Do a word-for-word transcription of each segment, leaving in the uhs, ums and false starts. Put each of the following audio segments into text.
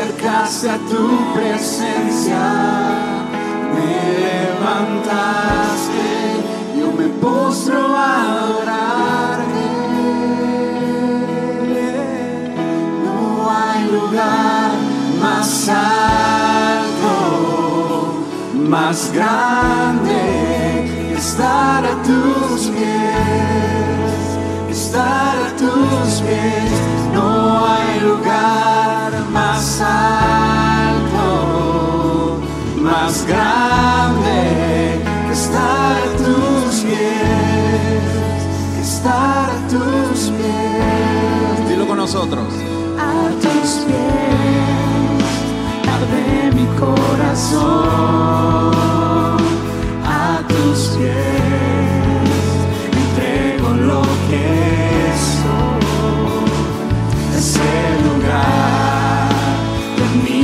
acercaste a tu presencia, me levantaste, yo me postro a adorarte. No hay lugar más alto, más grande que estar a tus pies, que estar a tus pies. No hay lugar más alto, más grande que estar a tus pies, que estar a tus pies. Dilo con nosotros. A tus pies arde mi corazón, a tus pies entrego lo que soy. Es el lugar de mi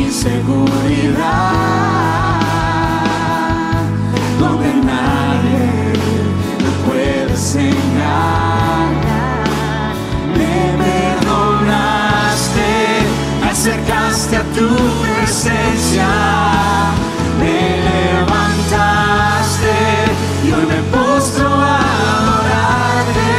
seguridad, donde nadie me puede engañar. Me perdonaste, me acercaste a tu presencia, me levantaste y hoy me postro a adorarte.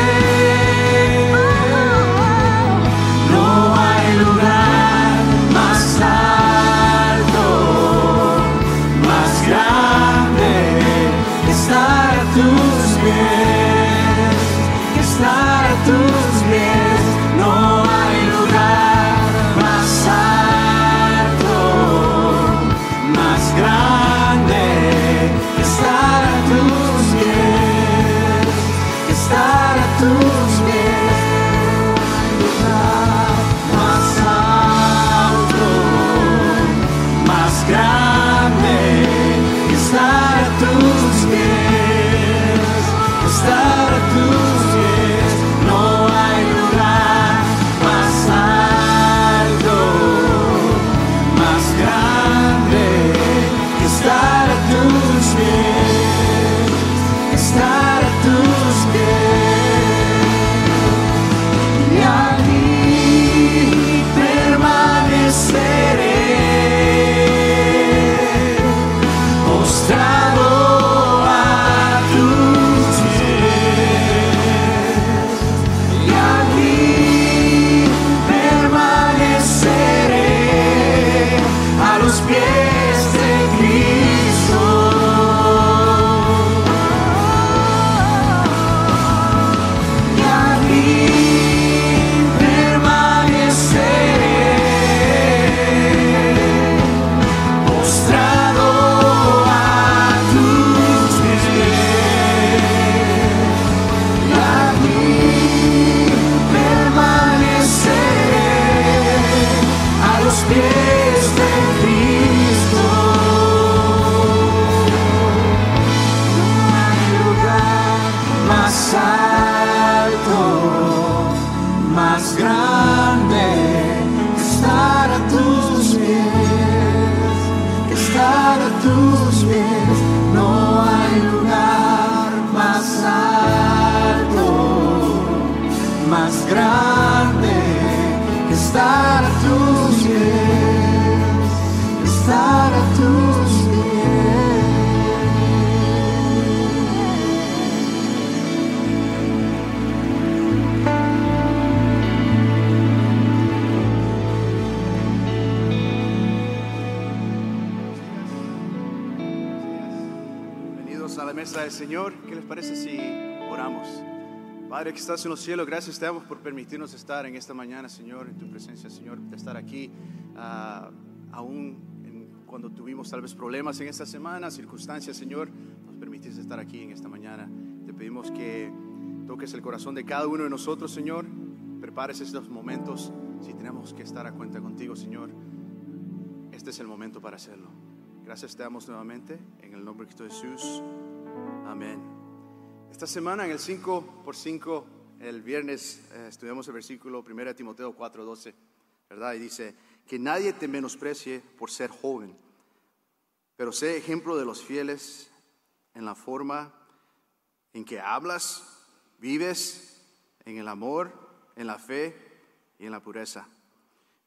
No hay lugar más alto, más grande que estar a tus pies, que estar a tus pies. No hay lugar más alto, más grande que estar a tus pies, que estar a tus pies. Más alto, más grande que estar a tus pies, que estar a tus pies. No hay lugar más alto, más grande que estar a tus pies, que estar a tus pies. Y allí permaneceré, postrado a tus pies. Y allí permaneceré a los pies de Cristo. Y allí permaneceré, postrado a tus pies. Y allí permaneceré a los pies de Cristo. No hay lugar más alto, más grande que estar a tus pies, que estar a tus pies. No hay lugar más alto, más grande que estar a tus pies, que estar a tus pies. Bienvenidos a la mesa del Señor. ¿Qué les parece si oramos? Padre que estás en los cielos, gracias te damos por permitirnos estar en esta mañana, Señor, en tu presencia, Señor, de estar aquí, uh, aún en, cuando tuvimos tal vez problemas en esta semana, circunstancias, Señor, nos permitiste estar aquí en esta mañana. Te pedimos que toques el corazón de cada uno de nosotros, Señor, prepares estos momentos. Si tenemos que estar a cuenta contigo, Señor, este es el momento para hacerlo. Gracias te damos nuevamente, en el nombre de Cristo Jesús, amén. Esta semana en el cinco por cinco, el viernes, eh, estudiamos el versículo primero de Timoteo cuatro doce, ¿verdad? Y dice, que nadie te menosprecie por ser joven, pero sé ejemplo de los fieles en la forma en que hablas, vives, en el amor, en la fe y en la pureza.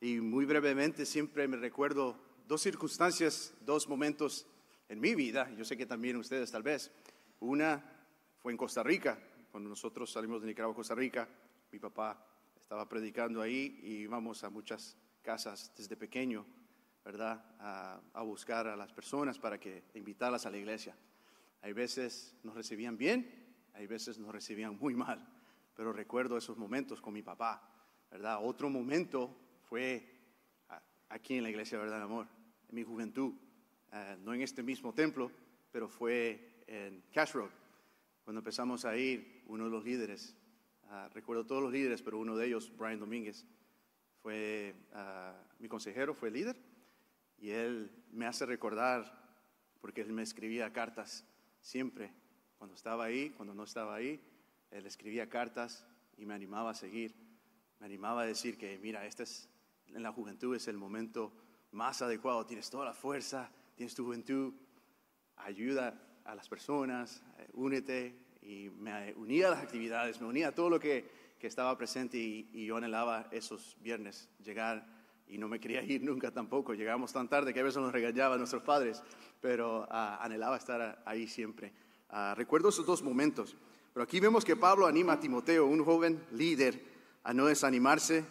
Y muy brevemente siempre me recuerdo dos circunstancias, dos momentos en mi vida. Yo sé que también ustedes tal vez. Una fue en Costa Rica, cuando nosotros salimos de Nicaragua a Costa Rica. Mi papá estaba predicando ahí y íbamos a muchas casas desde pequeño, ¿verdad? A, a buscar a las personas para que invitarlas a la iglesia. Hay veces nos recibían bien, hay veces nos recibían muy mal, pero recuerdo esos momentos con mi papá, ¿verdad? Otro momento fue aquí en la iglesia Verdad y Amor, en mi juventud, uh, no en este mismo templo, pero fue en Cash Road, cuando empezamos a ir, uno de los líderes, uh, recuerdo todos los líderes, pero uno de ellos, Brian Domínguez, fue uh, mi consejero, fue líder, y él me hace recordar, porque él me escribía cartas siempre, cuando estaba ahí, cuando no estaba ahí, él escribía cartas y me animaba a seguir, me animaba a decir que mira, este es, en la juventud es el momento más adecuado, tienes toda la fuerza, tienes tu juventud, ayuda a las personas, eh, únete, y me unía a las actividades, me unía a todo lo que, que estaba presente y, y yo anhelaba esos viernes llegar y no me quería ir nunca tampoco, llegábamos tan tarde que a veces nos regañaban nuestros padres, pero uh, anhelaba estar ahí siempre. Uh, recuerdo esos dos momentos, pero aquí vemos que Pablo anima a Timoteo, un joven líder, a no desanimarse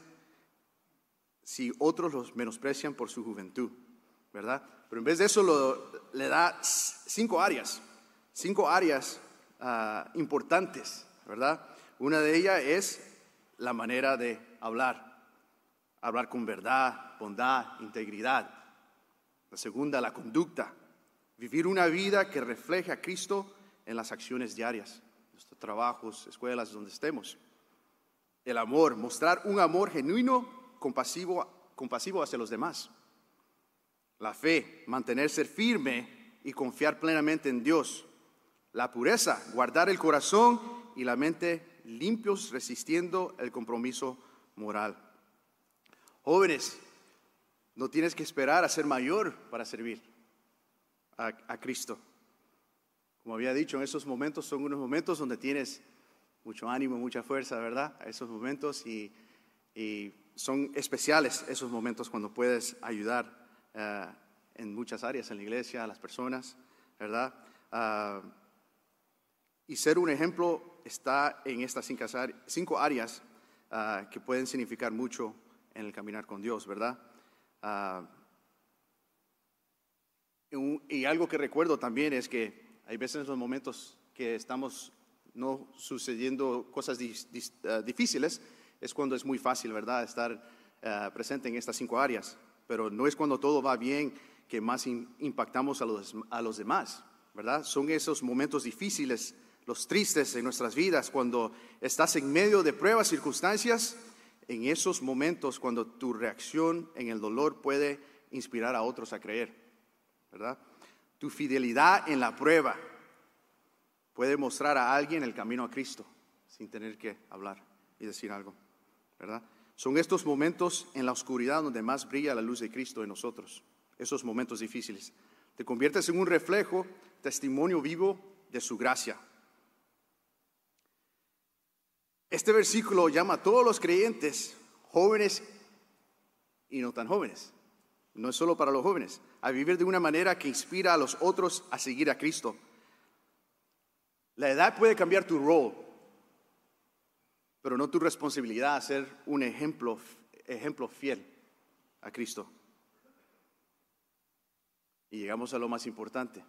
si otros los menosprecian por su juventud, ¿verdad? Pero en vez de eso lo, le da cinco áreas, cinco áreas uh, importantes, ¿verdad? Una de ellas es la manera de hablar, hablar con verdad, bondad, integridad. La segunda, la conducta, vivir una vida que refleje a Cristo en las acciones diarias, nuestros trabajos, escuelas, donde estemos. El amor, mostrar un amor genuino, compasivo, compasivo hacia los demás. La fe, mantenerse firme y confiar plenamente en Dios. La pureza, guardar el corazón y la mente limpios, resistiendo el compromiso moral. Jóvenes, no tienes que esperar a ser mayor para servir a, a Cristo. Como había dicho, en esos momentos son unos momentos donde tienes mucho ánimo, mucha fuerza, ¿verdad? A esos momentos y, y son especiales esos momentos cuando puedes ayudar uh, en muchas áreas en la iglesia, a las personas, ¿verdad? Uh, y ser un ejemplo está en estas cinco, cinco áreas uh, que pueden significar mucho en el caminar con Dios, ¿verdad? Uh, y algo que recuerdo también es que hay veces en los momentos que estamos no sucediendo cosas di, di, uh, difíciles, es cuando es muy fácil, ¿verdad?, estar uh, presente en estas cinco áreas. Pero no es cuando todo va bien que más in, impactamos a los, a los demás, ¿verdad? Son esos momentos difíciles, los tristes en nuestras vidas, cuando estás en medio de pruebas, circunstancias, en esos momentos cuando tu reacción en el dolor puede inspirar a otros a creer, ¿verdad? Tu fidelidad en la prueba puede mostrar a alguien el camino a Cristo sin tener que hablar y decir algo, ¿verdad? Son estos momentos en la oscuridad donde más brilla la luz de Cristo en nosotros, esos momentos difíciles. Te conviertes en un reflejo, testimonio vivo de su gracia. Este versículo llama a todos los creyentes, jóvenes y no tan jóvenes, no es solo para los jóvenes, a vivir de una manera que inspira a los otros a seguir a Cristo. La edad puede cambiar tu rol, pero no tu responsabilidad a ser un ejemplo, ejemplo fiel a Cristo. Y llegamos a lo más importante,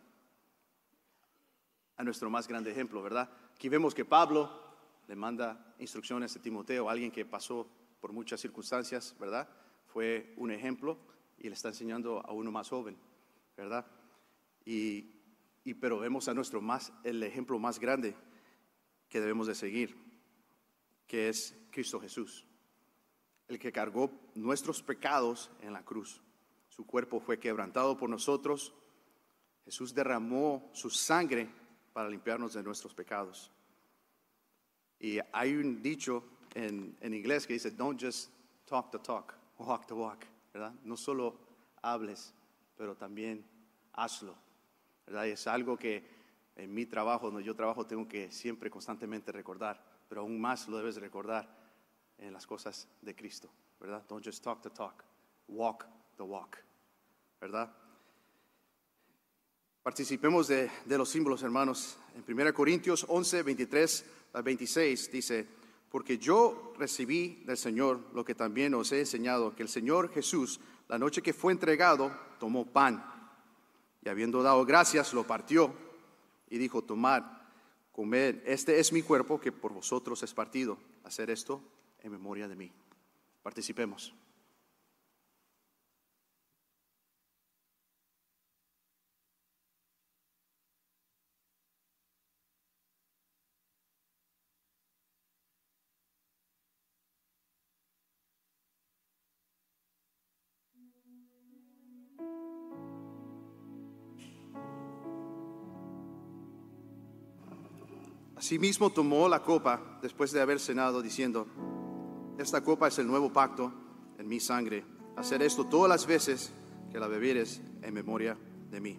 a nuestro más grande ejemplo, ¿verdad? Aquí vemos que Pablo le manda instrucciones a Timoteo, alguien que pasó por muchas circunstancias, ¿verdad? Fue un ejemplo y le está enseñando a uno más joven, ¿verdad? Y, y pero vemos a nuestro más, el ejemplo más grande que debemos de seguir, que es Cristo Jesús, el que cargó nuestros pecados en la cruz. Su cuerpo fue quebrantado por nosotros. Jesús derramó su sangre para limpiarnos de nuestros pecados. Y hay un dicho en, en inglés que dice, don't just talk the talk, walk the walk, ¿verdad? No solo hables, pero también hazlo, ¿verdad? Y es algo que en mi trabajo, donde yo trabajo, tengo que siempre constantemente recordar, pero aún más lo debes recordar en las cosas de Cristo, ¿verdad? Don't just talk the talk, walk the walk, ¿verdad? Participemos de, de los símbolos, hermanos. En primera Corintios once, veintitrés a veintiséis dice: porque yo recibí del Señor lo que también os he enseñado, que el Señor Jesús, la noche que fue entregado, tomó pan, y habiendo dado gracias, lo partió, y dijo: tomad, comed, este es mi cuerpo que por vosotros es partido. Hacer esto en memoria de mí. Participemos. Asimismo tomó la copa después de haber cenado, diciendo: esta copa es el nuevo pacto en mi sangre. Hacer esto todas las veces que la bebieres en memoria de mí.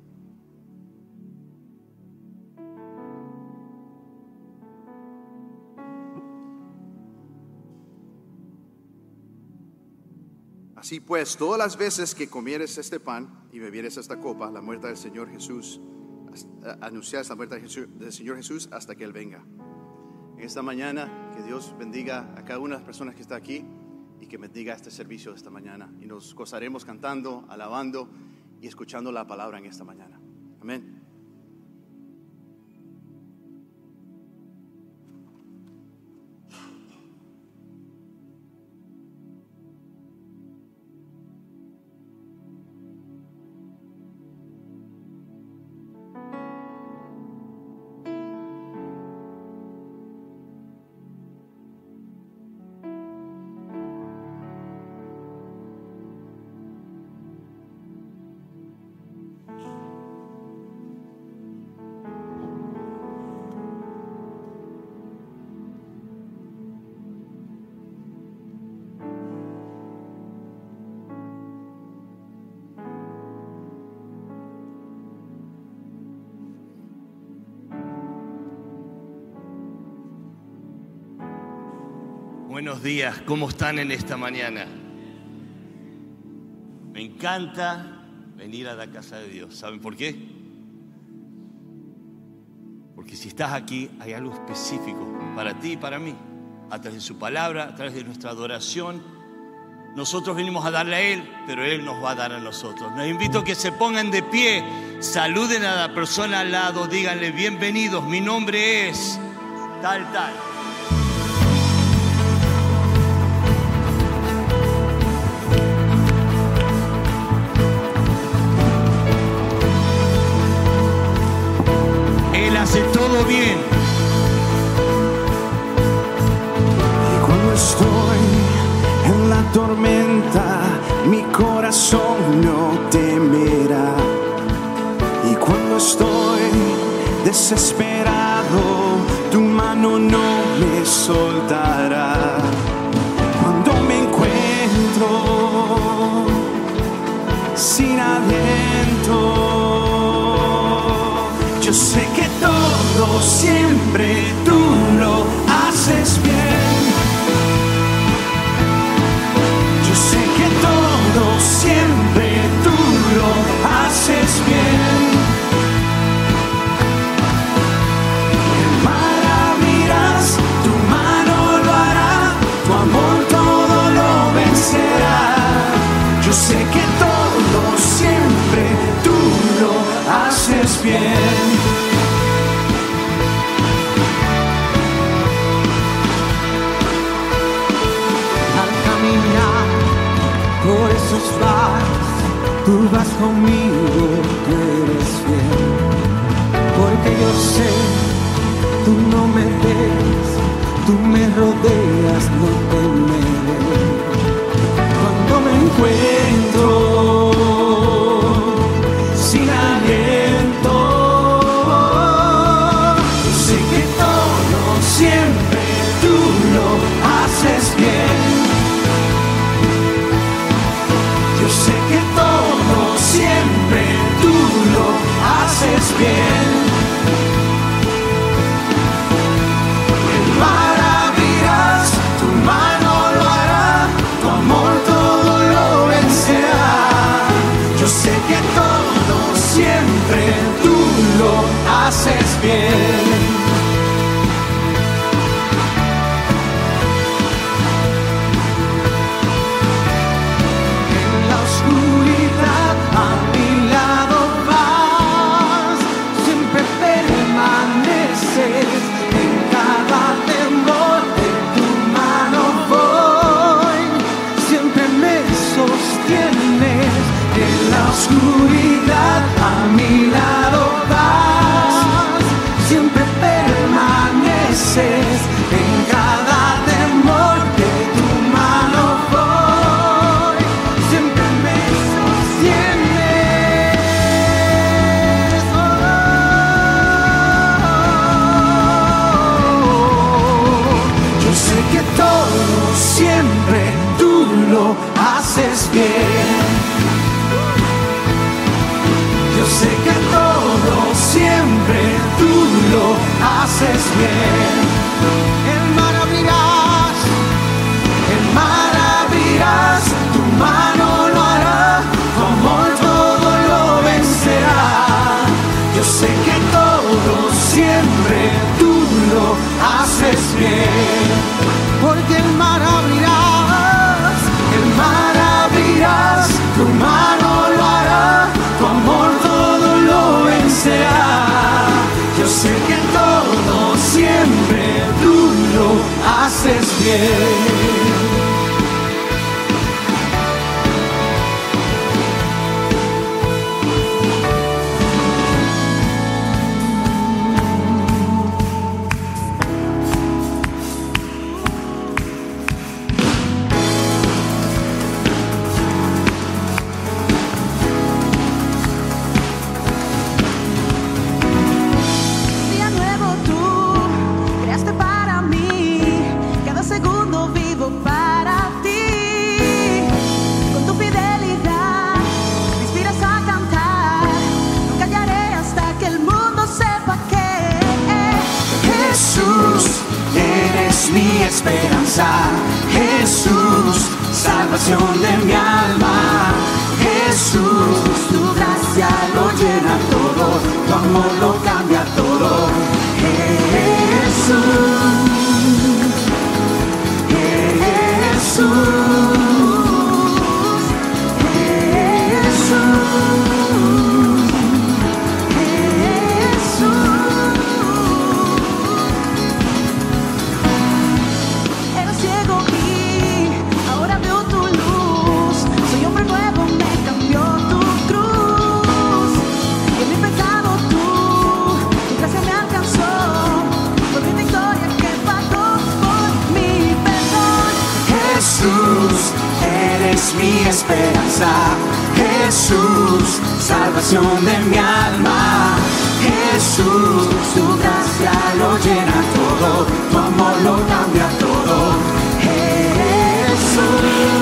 Así pues, todas las veces que comieres este pan y bebieres esta copa, la muerte del Señor Jesús, anuncias la muerte del Señor Jesús hasta que Él venga. En esta mañana, que Dios bendiga a cada una de las personas que está aquí y que bendiga este servicio de esta mañana. Y nos gozaremos cantando, alabando y escuchando la palabra en esta mañana. Amén. Buenos días, ¿cómo están en esta mañana? Me encanta venir a la casa de Dios. ¿Saben por qué? Porque si estás aquí, hay algo específico para ti y para mí. A través de su palabra, a través de nuestra adoración. Nosotros venimos a darle a Él, pero Él nos va a dar a nosotros. Les invito a que se pongan de pie, saluden a la persona al lado, díganle: bienvenidos, mi nombre es tal, tal. Hace todo bien. Y cuando estoy en la tormenta, mi corazón no temerá. Y cuando estoy desesperado, tu mano no me soltará. Cuando me encuentro sin aliento, yo sé que todo siempre tú lo haces bien. Yo sé que todo siempre tú lo haces bien. Maravillas, tu mano lo hará, tu amor todo lo vencerá. Yo sé que todo siempre tú lo haces bien. Por esos vas, tú vas conmigo, tú eres fiel. Porque yo sé, tú no me ves, tú me rodeas, no temeré. Cuando me encuentro sin aliento, yo sé que todo siempre tú lo haces bien. Yo sé que todo siempre tú lo haces bien. Maravillas, tu mano lo hará, tu amor todo lo verá. Yo sé que todo siempre tú lo haces bien. Oscuridad a mi lado vas, siempre permaneces en cada temor de tu mano voy, siempre me sostienes. Oh, yo sé que todo siempre tú lo haces bien. Sé que todo siempre tú lo haces bien. El mar abrirás, el mar abrirás, tu mano lo hará, tu amor todo lo vencerá. Yo sé que todo siempre tú lo haces bien. Porque el mar abrirás, el mar abrirás, tu mano lo hará, tu amor yo sé que todo siempre tú lo haces bien. Jesús, salvación de mi alma. Jesús, tu gracia lo llena todo, tu amor lo cambia todo. Jesús, Jesús, Jesús, mi esperanza. Jesús, salvación de mi alma. Jesús, tu gracia lo llena todo, tu amor lo cambia todo. Jesús,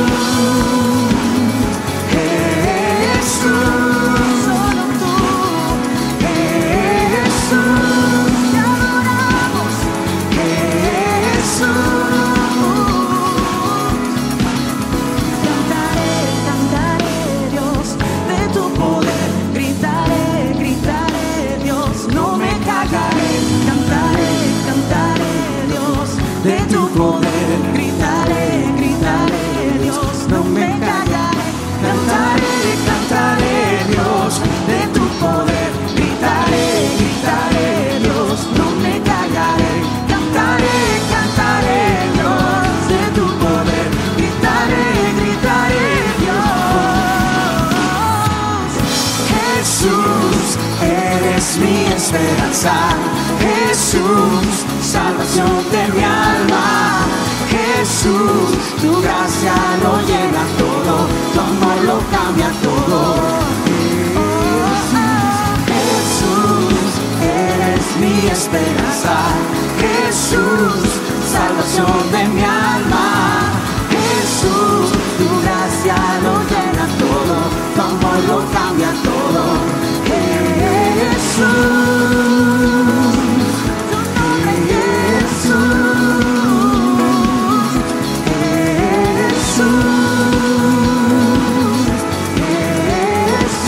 Jesús, solo tú. Jesús, te adoramos. Jesús. De tu poder, gritaré, gritaré, Dios, no me callaré. Cantaré, cantaré, Dios, de tu poder, gritaré, gritaré, Dios, no me callaré. Cantaré, cantaré, Dios, de tu poder, gritaré, gritaré, Dios. Jesús, eres mi esperanza. Jesús, salvación de mi alma. Jesús, tu gracia lo llena todo, tu amor lo cambia todo. Jesús, eres mi esperanza. Jesús, salvación de mi alma. Jesús, tu gracia lo llena todo, tu amor lo cambia todo. Jesús. Jesús,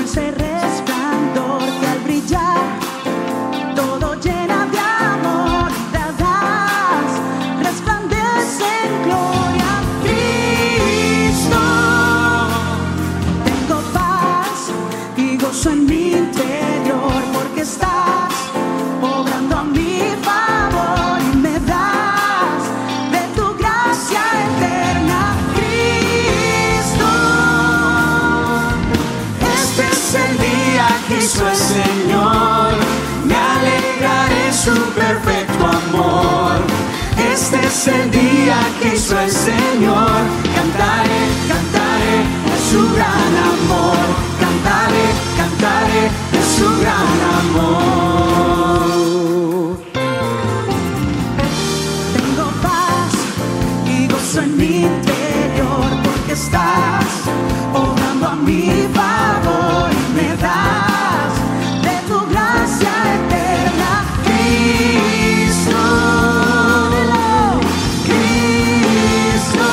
ese resplandor que al brillar todo llena de amor, das, resplandece en gloria, Cristo. Tengo paz y gozo en mi interior porque estás obrando a mi favor y me das de tu gracia eterna, Cristo. Este es el día que hizo el Señor, me alegraré en su perfecto amor. Este es el día que hizo el Señor, cantaré, cantaré de su gran amor, cantaré, cantaré de su gran amor. Tengo paz y gozo en mi interior porque estás obrando a mi favor y me das de tu gracia eterna, Cristo, Cristo.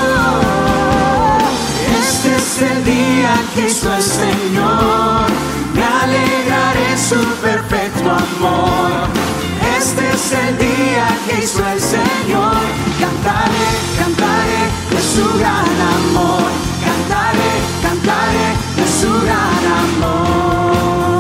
Este es el día que hizo el Señor, me alegraré en su perfecto amor. Este es el día que hizo el Señor, cantaré, cantaré de su gran amor, cantaré, cantaré de su gran amor.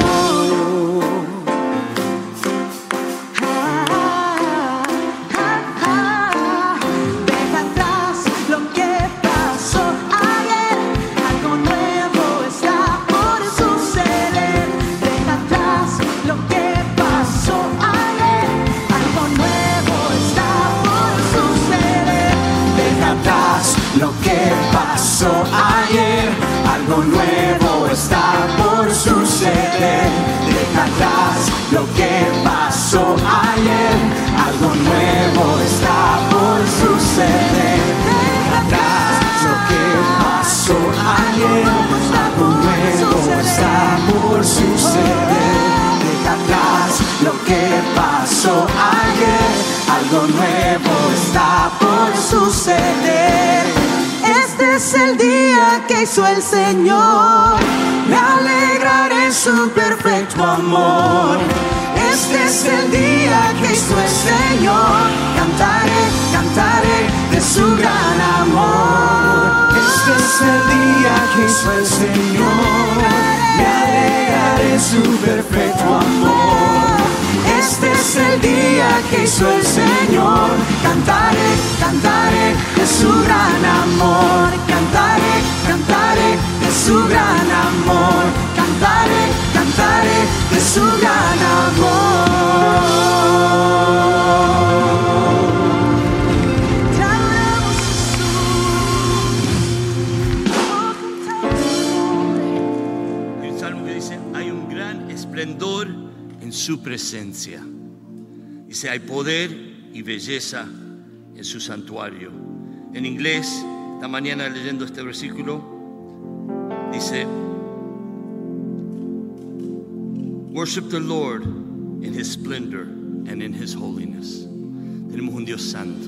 Ah, ah, ah. Deja atrás lo que pasó ayer, algo nuevo está por suceder. Deja atrás lo que pasó ayer, algo nuevo está por suceder. Deja atrás lo que pasó ayer, algo nuevo está por suceder. Deja atrás lo que pasó ayer, algo nuevo está por suceder. Deja atrás lo que pasó ayer, algo nuevo está por suceder. Deja atrás lo que pasó ayer, algo nuevo está por suceder. Este es el día que hizo el Señor, me alegraré en su perfecto amor. Este es el día que hizo el Señor, cantaré, cantaré de su gran amor. Este es el día que hizo el Señor, me alegraré en su perfecto amor. Este es el día que hizo el Señor, cantaré, cantaré de su gran amor, cantaré, cantaré de su gran amor, cantaré, cantaré de su gran amor. Te adoramos, Jesús. Hay un salmo que dice, hay un gran esplendor en su presencia. Dice, hay poder y belleza en su santuario. En inglés, esta mañana leyendo este versículo, dice, worship the Lord in His splendor and in His holiness. Tenemos un Dios santo.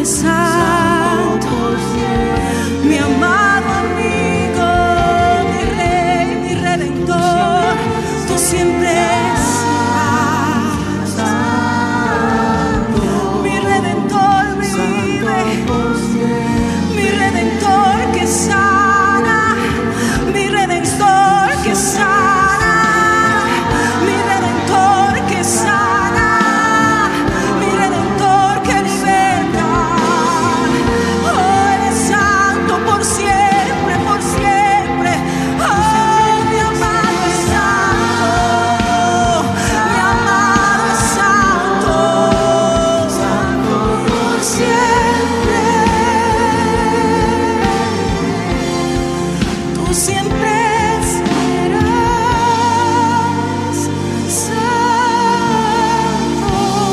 santo, mi amado amigo, mi rey, mi redentor, tú siempre serás santo. Mi redentor vive, mi redentor que sana, mi redentor que sana, mi redentor que sana, mi redentor que liberta. Oh, eres santo por siempre, por siempre. Oh, mi amado es santo, mi amado es santo, santo por siempre. Tú siempre serás santo,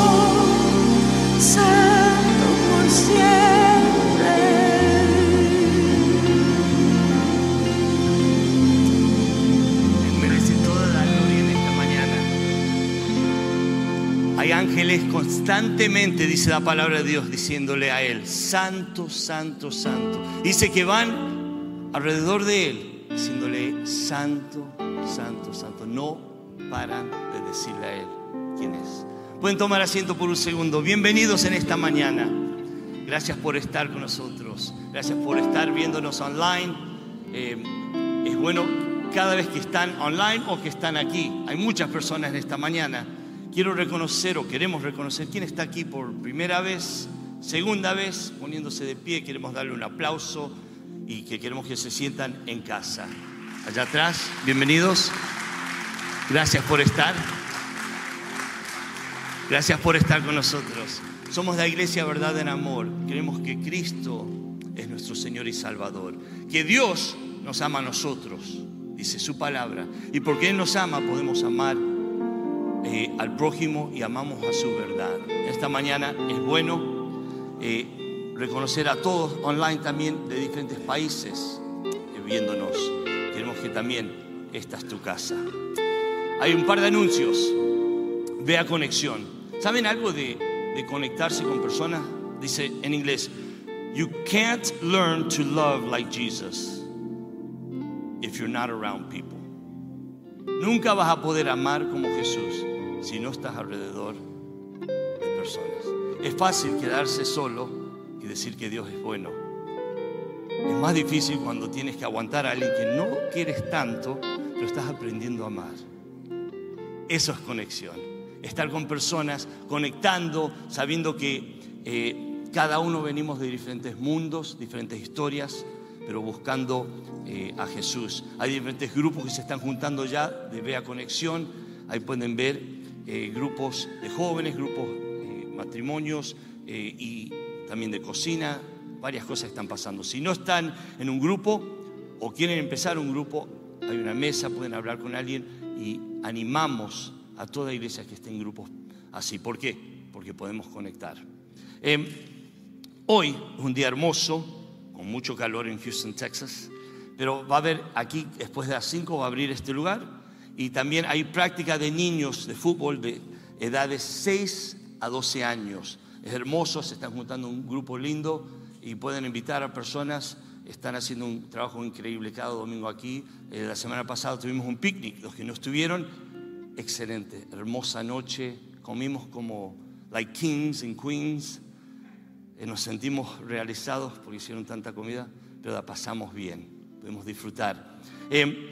santo por siempre. Él merece toda la gloria en esta mañana. Hay ángeles constantemente, dice la palabra de Dios, diciéndole a Él, santo, santo, santo. Dice que van alrededor de Él, diciéndole, santo, santo, santo. No paran de decirle a Él quién es. Pueden tomar asiento por un segundo. Bienvenidos en esta mañana. Gracias por estar con nosotros. Gracias por estar viéndonos online. Eh, es bueno cada vez que están online o que están aquí. Hay muchas personas en esta mañana. Quiero reconocer o queremos reconocer quién está aquí por primera vez, segunda vez, poniéndose de pie. Queremos darle un aplauso y que queremos que se sientan en casa. Allá atrás, bienvenidos. Gracias por estar. Gracias por estar con nosotros. Somos la Iglesia Verdad en Amor. Creemos que Cristo es nuestro Señor y Salvador. Que Dios nos ama a nosotros, dice su palabra. Y porque Él nos ama, podemos amar eh, al prójimo y amamos a su verdad. Esta mañana es bueno eh, reconocer a todos online también de diferentes países eh, viéndonos. Queremos que también esta es tu casa. Hay un par de anuncios. Ve a Conexión. ¿Saben algo de, de conectarse con personas? Dice en inglés, you can't learn to love like Jesus if you're not around people. Nunca vas a poder amar como Jesús si no estás alrededor de personas. Es fácil quedarse solo y decir que Dios es bueno. Es más difícil cuando tienes que aguantar a alguien que no quieres tanto, pero estás aprendiendo a amar. Eso es conexión. Estar con personas, conectando, sabiendo que eh, cada uno venimos de diferentes mundos, diferentes historias, pero buscando eh, a Jesús. Hay diferentes grupos que se están juntando ya de Vea Conexión. Ahí pueden ver eh, grupos de jóvenes, grupos de matrimonios eh, y también de cocina. Varias cosas están pasando. Si no están en un grupo o quieren empezar un grupo, hay una mesa, pueden hablar con alguien y animamos a toda iglesia que esté en grupos así. ¿Por qué? Porque podemos conectar. Eh, hoy es un día hermoso, con mucho calor en Houston, Texas, pero va a haber aquí, después de las cinco, va a abrir este lugar. Y también hay práctica de niños de fútbol de edades seis a doce años. Es hermoso, se están juntando un grupo lindo y pueden invitar a personas. Están haciendo un trabajo increíble cada domingo aquí. Eh, la semana pasada tuvimos un picnic. Los que no estuvieron, excelente, hermosa noche. Comimos como like kings and queens. Eh, nos sentimos realizados porque hicieron tanta comida, pero la pasamos bien. Pudimos disfrutar. Eh,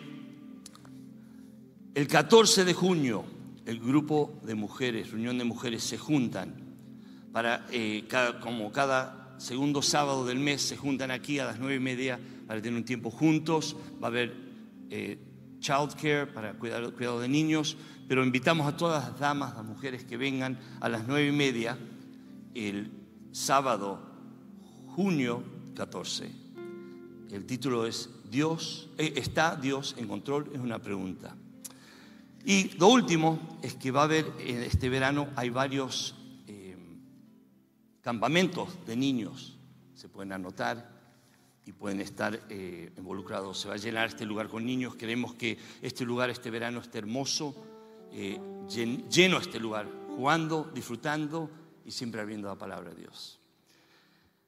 el catorce de junio, el grupo de mujeres, reunión de mujeres, se juntan para, eh, cada, como cada segundo sábado del mes, se juntan aquí a las nueve y media para tener un tiempo juntos. Va a haber eh, child care para cuidar, cuidado de niños, pero invitamos a todas las damas, las mujeres que vengan a las nueve y media el sábado, junio catorce. El título es Dios, eh, ¿está Dios en control? Es una pregunta. Y lo último es que va a haber, este verano hay varios eh, campamentos de niños. Se pueden anotar y pueden estar eh, involucrados. Se va a llenar este lugar con niños. Queremos que este lugar este verano esté hermoso, eh, lleno este lugar, jugando, disfrutando y siempre abriendo la palabra de Dios.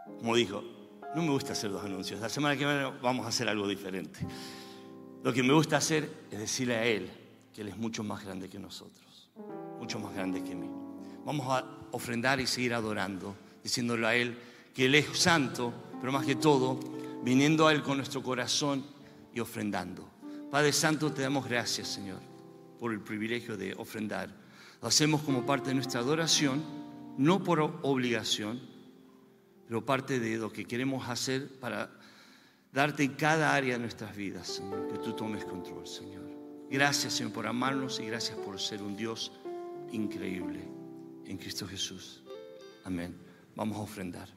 como dijo, no me gusta hacer dos anuncios. La semana que viene vamos a hacer algo diferente. Lo que me gusta hacer es decirle a Él que Él es mucho más grande que nosotros, mucho más grande que mí. Vamos a ofrendar y seguir adorando, diciéndole a Él que Él es santo, pero más que todo, viniendo a Él con nuestro corazón y ofrendando. Padre Santo, te damos gracias, Señor, por el privilegio de ofrendar. Lo hacemos como parte de nuestra adoración, no por obligación, pero parte de lo que queremos hacer para darte en cada área de nuestras vidas, Señor, que tú tomes control, Señor. Gracias, Señor, por amarnos y gracias por ser un Dios increíble en Cristo Jesús. Amén. Vamos a ofrendar.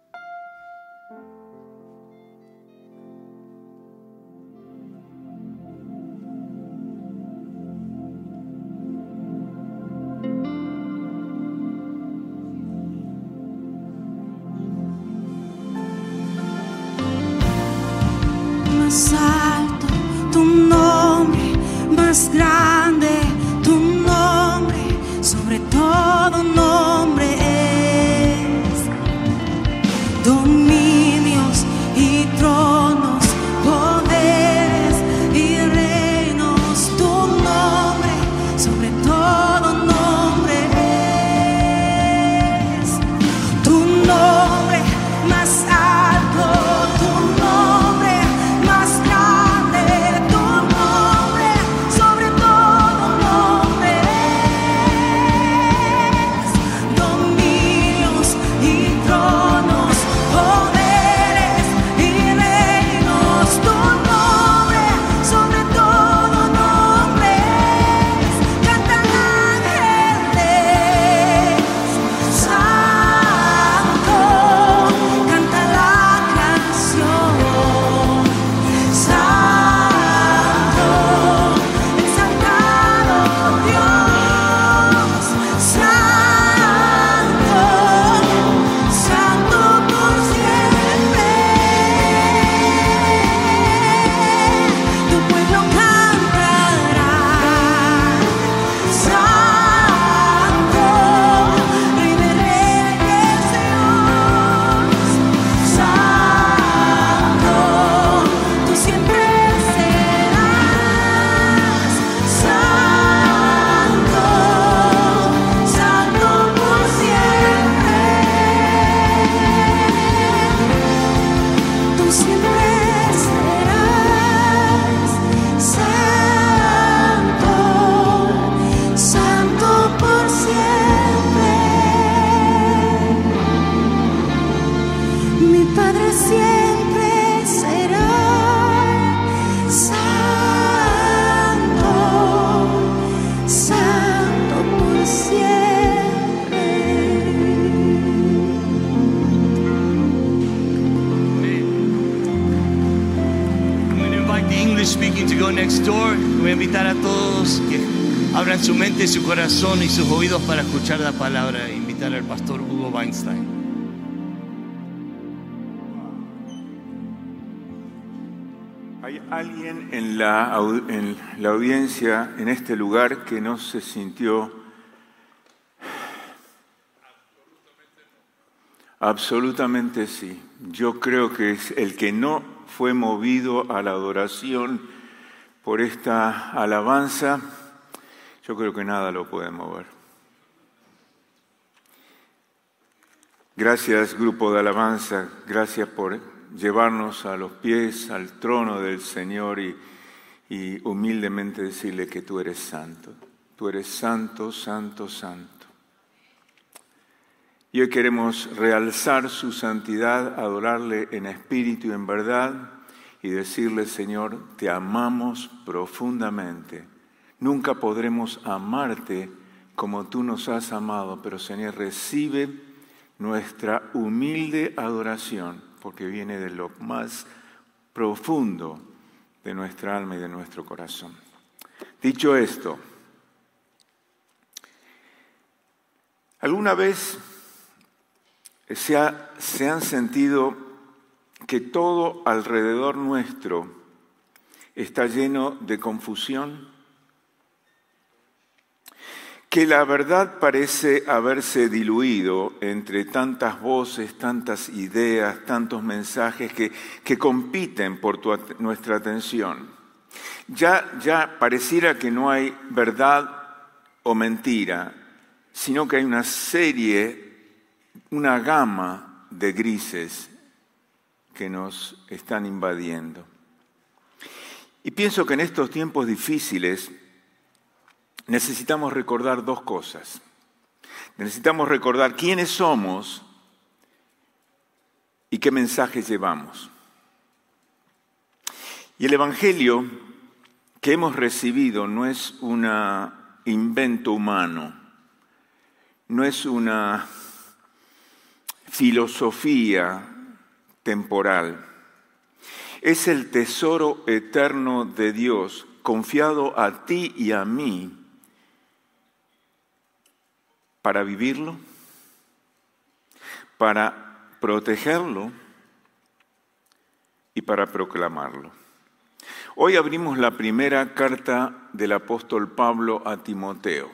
Más alto tu nombre, más grande tu nombre, sobre todo nombre es. Dominios y tronos, poderes y reinos, tu nombre, sobre todo nombre es. Tu nombre más alto, tu nombre más grande, tu nombre, sobre todo nombre es. Dominios y tronos, poderes y reinos, tu nombre, sobre todo nombre es. Cantan ángeles, santo, canta la canción, santo, exaltado Dios, santo, santo por siempre. Tu pueblo cantará, santo, Rey de reyes, Dios, santo, tú siempre serás, santo, santo por siempre. Tú siempre serás santo, santo por siempre. Mi Padre siempre será santo, santo por siempre. I'm going to invite the English speaking to go next door. Voy a invitar a todos que abran su mente, su corazón y sus oídos para escuchar la palabra. Invitar al pastor Hugo Weinstein. ¿Hay alguien en la, au- en la audiencia, en este lugar, que no se sintió? Absolutamente sí. Yo creo que es el que no fue movido a la adoración por esta alabanza, yo creo que nada lo puede mover. Gracias, grupo de alabanza, gracias por llevarnos a los pies, al trono del Señor y, y humildemente decirle que tú eres santo. Tú eres santo, santo, santo. Y hoy queremos realzar su santidad, adorarle en espíritu y en verdad y decirle, Señor, te amamos profundamente. Nunca podremos amarte como tú nos has amado, pero Señor, recibe nuestra humilde adoración, porque viene de lo más profundo de nuestra alma y de nuestro corazón. Dicho esto, ¿alguna vez se, ha, se han sentido que todo alrededor nuestro está lleno de confusión? que la verdad parece haberse diluido entre tantas voces, tantas ideas, tantos mensajes que, que compiten por tu, nuestra atención. Ya, ya pareciera que no hay verdad o mentira, sino que hay una serie, una gama de grises que nos están invadiendo. Y pienso que en estos tiempos difíciles necesitamos recordar dos cosas. Necesitamos recordar quiénes somos y qué mensaje llevamos. Y el Evangelio que hemos recibido no es un invento humano, no es una filosofía temporal. Es el tesoro eterno de Dios confiado a ti y a mí para vivirlo, para protegerlo y para proclamarlo. Hoy abrimos la primera carta del apóstol Pablo a Timoteo,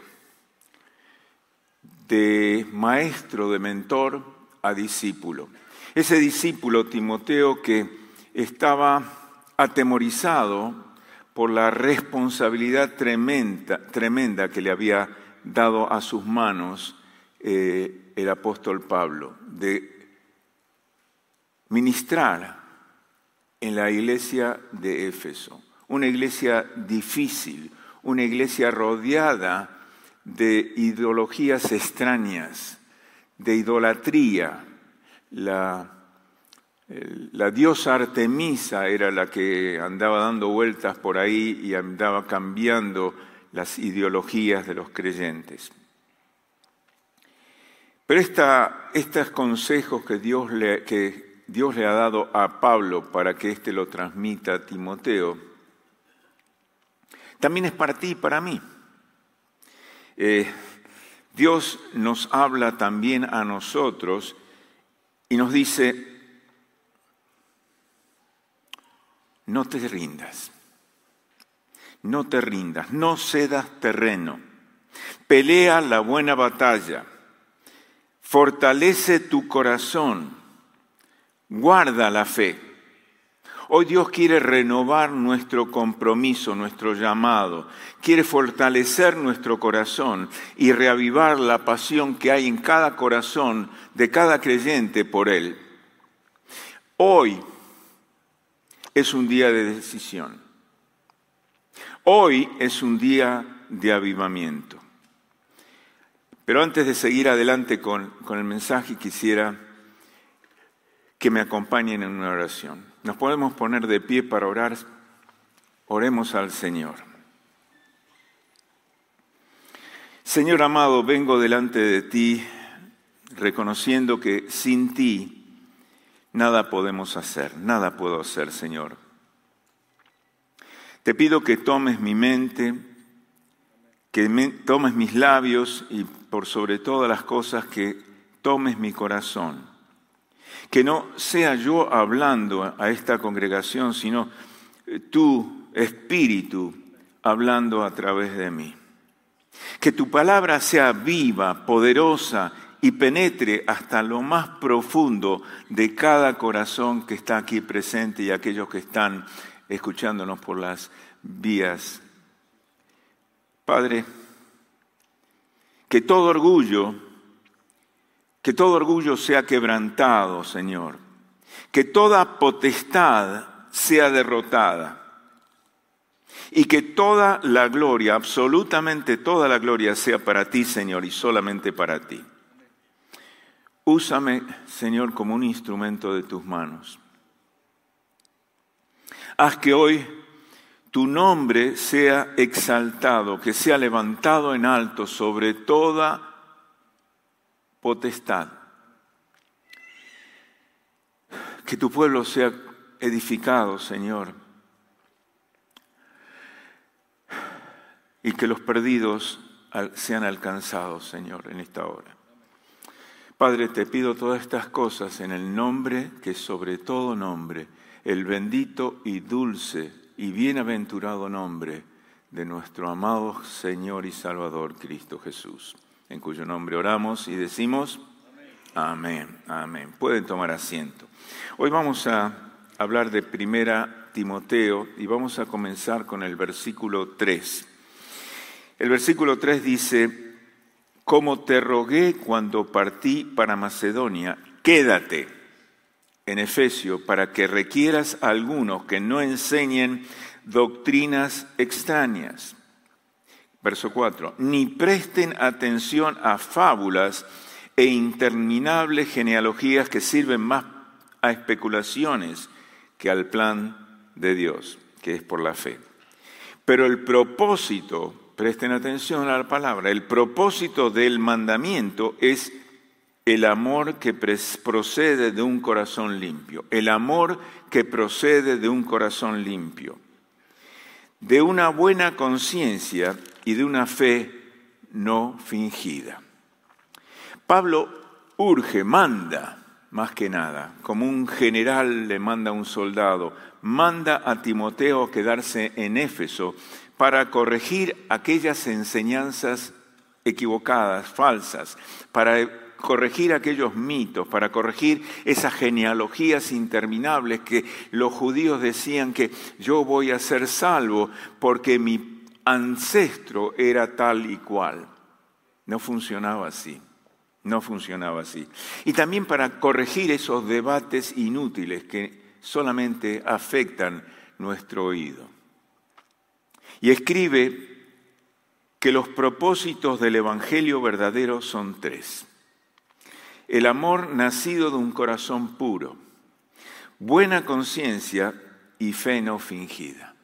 de maestro, de mentor a discípulo. Ese discípulo, Timoteo, que estaba atemorizado por la responsabilidad tremenda, tremenda que le había dado a sus manos eh, el apóstol Pablo, de ministrar en la iglesia de Éfeso, una iglesia difícil, una iglesia rodeada de ideologías extrañas, de idolatría. La, la diosa Artemisa era la que andaba dando vueltas por ahí y andaba cambiando las ideologías de los creyentes. Pero esta, estos consejos que Dios, le, que Dios le ha dado a Pablo para que éste lo transmita a Timoteo, también es para ti y para mí. Eh, Dios nos habla también a nosotros y nos dice, no te rindas. No te rindas, no cedas terreno. Pelea la buena batalla. Fortalece tu corazón. Guarda la fe. Hoy Dios quiere renovar nuestro compromiso, nuestro llamado. Quiere fortalecer nuestro corazón y reavivar la pasión que hay en cada corazón de cada creyente por Él. Hoy es un día de decisión. Hoy es un día de avivamiento. Pero antes de seguir adelante con, con el mensaje, quisiera que me acompañen en una oración. Nos podemos poner de pie para orar. Oremos al Señor. Señor amado, vengo delante de ti reconociendo que sin ti nada podemos hacer, nada puedo hacer, Señor. Te pido que tomes mi mente, que me, tomes mis labios y por sobre todas las cosas que tomes mi corazón. Que no sea yo hablando a esta congregación, sino tu Espíritu hablando a través de mí. Que tu palabra sea viva, poderosa y penetre hasta lo más profundo de cada corazón que está aquí presente y aquellos que están escuchándonos por las vías. Padre, que todo orgullo, que todo orgullo sea quebrantado, Señor. Que toda potestad sea derrotada. Y que toda la gloria, absolutamente toda la gloria sea para ti, Señor, y solamente para ti. Úsame, Señor, como un instrumento de tus manos. Haz que hoy tu nombre sea exaltado, que sea levantado en alto sobre toda potestad. Que tu pueblo sea edificado, Señor. Y que los perdidos sean alcanzados, Señor, en esta hora. Padre, te pido todas estas cosas en el nombre que es sobre todo nombre, el bendito y dulce y bienaventurado nombre de nuestro amado Señor y Salvador Cristo Jesús, en cuyo nombre oramos y decimos amén, amén. Pueden tomar asiento. Hoy vamos a hablar de Primera Timoteo y vamos a comenzar con el versículo tres. El versículo tres dice: como te rogué cuando partí para Macedonia, quédate en Efesio para que requieras a algunos que no enseñen doctrinas extrañas. Verso cuatro, ni presten atención a fábulas e interminables genealogías que sirven más a especulaciones que al plan de Dios, que es por la fe. Pero el propósito, presten atención a la palabra, el propósito del mandamiento es el amor que procede de un corazón limpio, el amor que procede de un corazón limpio, de una buena conciencia y de una fe no fingida. Pablo urge, manda, más que nada, como un general le manda a un soldado, manda a Timoteo a quedarse en Éfeso para corregir aquellas enseñanzas equivocadas, falsas, para corregir aquellos mitos, para corregir esas genealogías interminables que los judíos decían que yo voy a ser salvo porque mi ancestro era tal y cual. No funcionaba así, no funcionaba así. Y también para corregir esos debates inútiles que solamente afectan nuestro oído. Y escribe que los propósitos del Evangelio verdadero son tres. El amor nacido de un corazón puro, buena conciencia y fe no fingida.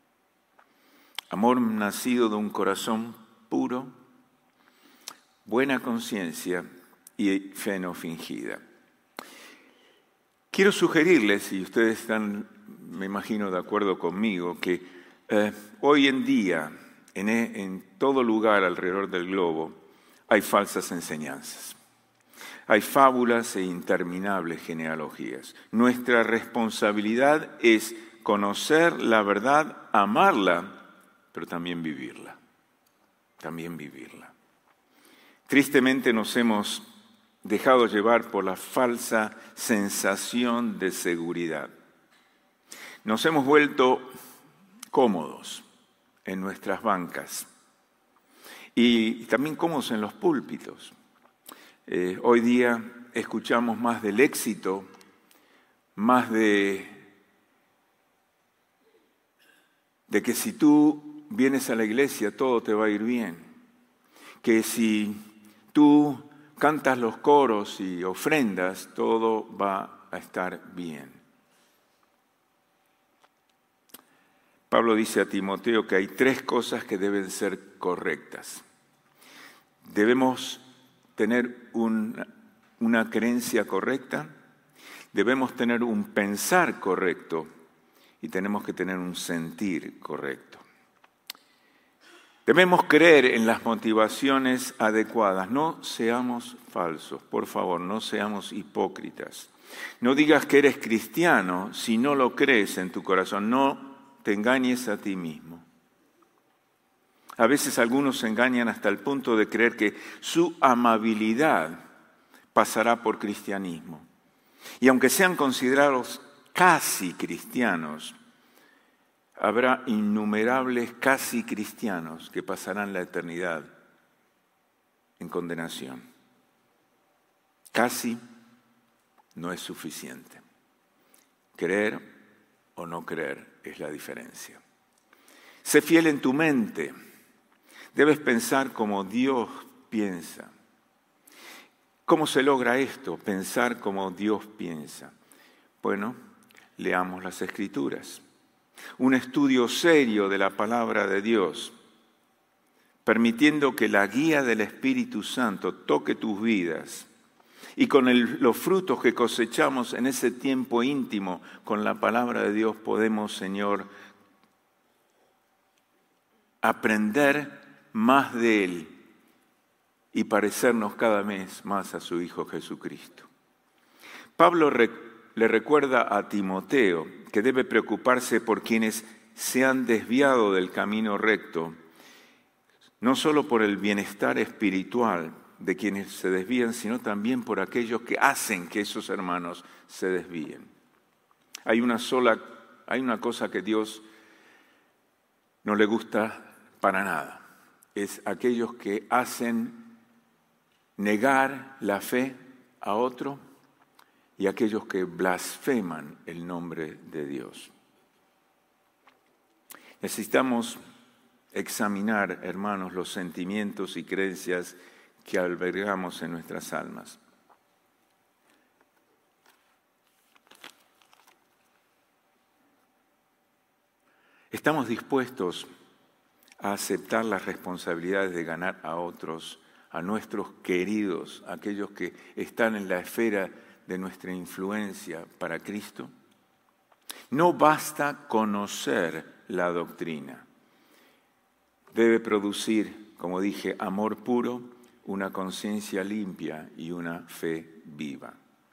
Amor nacido de un corazón puro, buena conciencia y fe no fingida. Quiero sugerirles, y ustedes están, me imagino, de acuerdo conmigo, que eh, hoy en día, en, en todo lugar alrededor del globo, hay falsas enseñanzas. Hay fábulas e interminables genealogías. Nuestra responsabilidad es conocer la verdad, amarla, pero también vivirla. También vivirla. Tristemente nos hemos dejado llevar por la falsa sensación de seguridad. Nos hemos vuelto cómodos en nuestras bancas y también cómodos en los púlpitos. Eh, hoy día escuchamos más del éxito, más de, de que si tú vienes a la iglesia todo te va a ir bien, que si tú cantas los coros y ofrendas todo va a estar bien. Pablo dice a Timoteo que hay tres cosas que deben ser correctas. Debemos tener un, una creencia correcta, debemos tener un pensar correcto y tenemos que tener un sentir correcto. Debemos creer en las motivaciones adecuadas. No seamos falsos, por favor, no seamos hipócritas. No digas que eres cristiano si no lo crees en tu corazón. No te engañes a ti mismo. A veces algunos se engañan hasta el punto de creer que su amabilidad pasará por cristianismo. Y aunque sean considerados casi cristianos, habrá innumerables casi cristianos que pasarán la eternidad en condenación. Casi no es suficiente. Creer o no creer es la diferencia. Sé fiel en tu mente. Debes pensar como Dios piensa. ¿Cómo se logra esto? Pensar como Dios piensa. Bueno, leamos las Escrituras. Un estudio serio de la palabra de Dios, permitiendo que la guía del Espíritu Santo toque tus vidas y con el, los frutos que cosechamos en ese tiempo íntimo con la palabra de Dios podemos, Señor, aprender más de Él y parecernos cada vez más a su Hijo Jesucristo. Pablo re, le recuerda a Timoteo que debe preocuparse por quienes se han desviado del camino recto, no solo por el bienestar espiritual de quienes se desvían, sino también por aquellos que hacen que esos hermanos se desvíen. Hay una sola, hay una cosa que Dios no le gusta para nada, es aquellos que hacen negar la fe a otro y aquellos que blasfeman el nombre de Dios. Necesitamos examinar, hermanos, los sentimientos y creencias que albergamos en nuestras almas. ¿Estamos dispuestos a aceptar las responsabilidades de ganar a otros, a nuestros queridos, aquellos que están en la esfera de nuestra influencia para Cristo? No basta conocer la doctrina. Debe producir, como dije, amor puro, una conciencia limpia y una fe viva.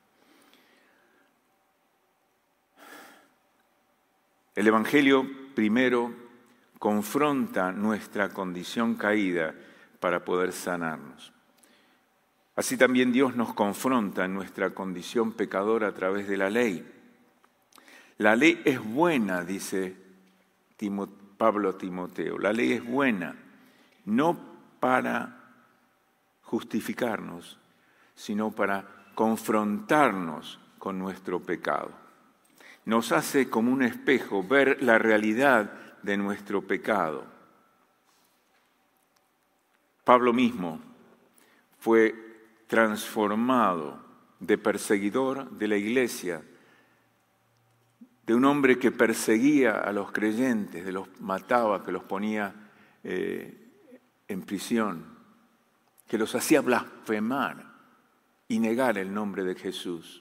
El Evangelio primero confronta nuestra condición caída para poder sanarnos. Así también Dios nos confronta en nuestra condición pecadora a través de la ley. La ley es buena, dice Pablo a Timoteo. La ley es buena, no para justificarnos, sino para confrontarnos con nuestro pecado. Nos hace como un espejo ver la realidad de nuestro pecado. Pablo mismo fue transformado de perseguidor de la iglesia, de un hombre que perseguía a los creyentes, que los mataba, que los ponía eh, en prisión, que los hacía blasfemar y negar el nombre de Jesús.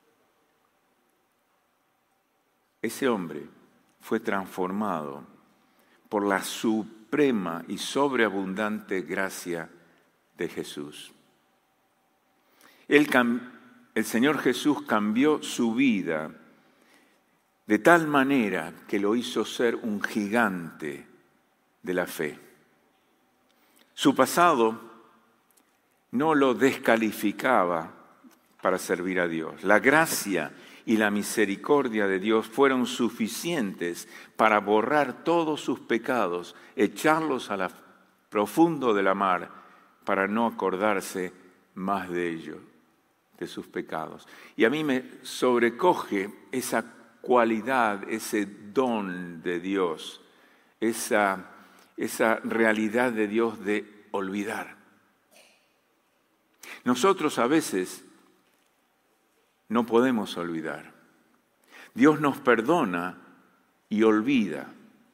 Ese hombre fue transformado por la suprema y sobreabundante gracia de Jesús. El, el Señor Jesús cambió su vida de tal manera que lo hizo ser un gigante de la fe. Su pasado no lo descalificaba para servir a Dios. La gracia y la misericordia de Dios fueron suficientes para borrar todos sus pecados, echarlos a la profundo de la mar, para no acordarse más de ellos, de sus pecados. Y a mí me sobrecoge esa cualidad, ese don de Dios, esa, esa realidad de Dios de olvidar. Nosotros a veces no podemos olvidar. Dios nos perdona y olvida,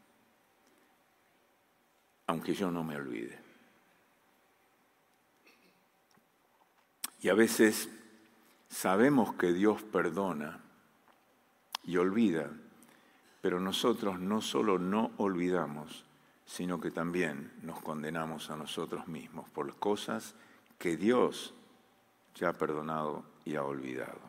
aunque yo no me olvide. Y a veces sabemos que Dios perdona y olvida, pero nosotros no solo no olvidamos, sino que también nos condenamos a nosotros mismos por las cosas que Dios ya ha perdonado y ha olvidado.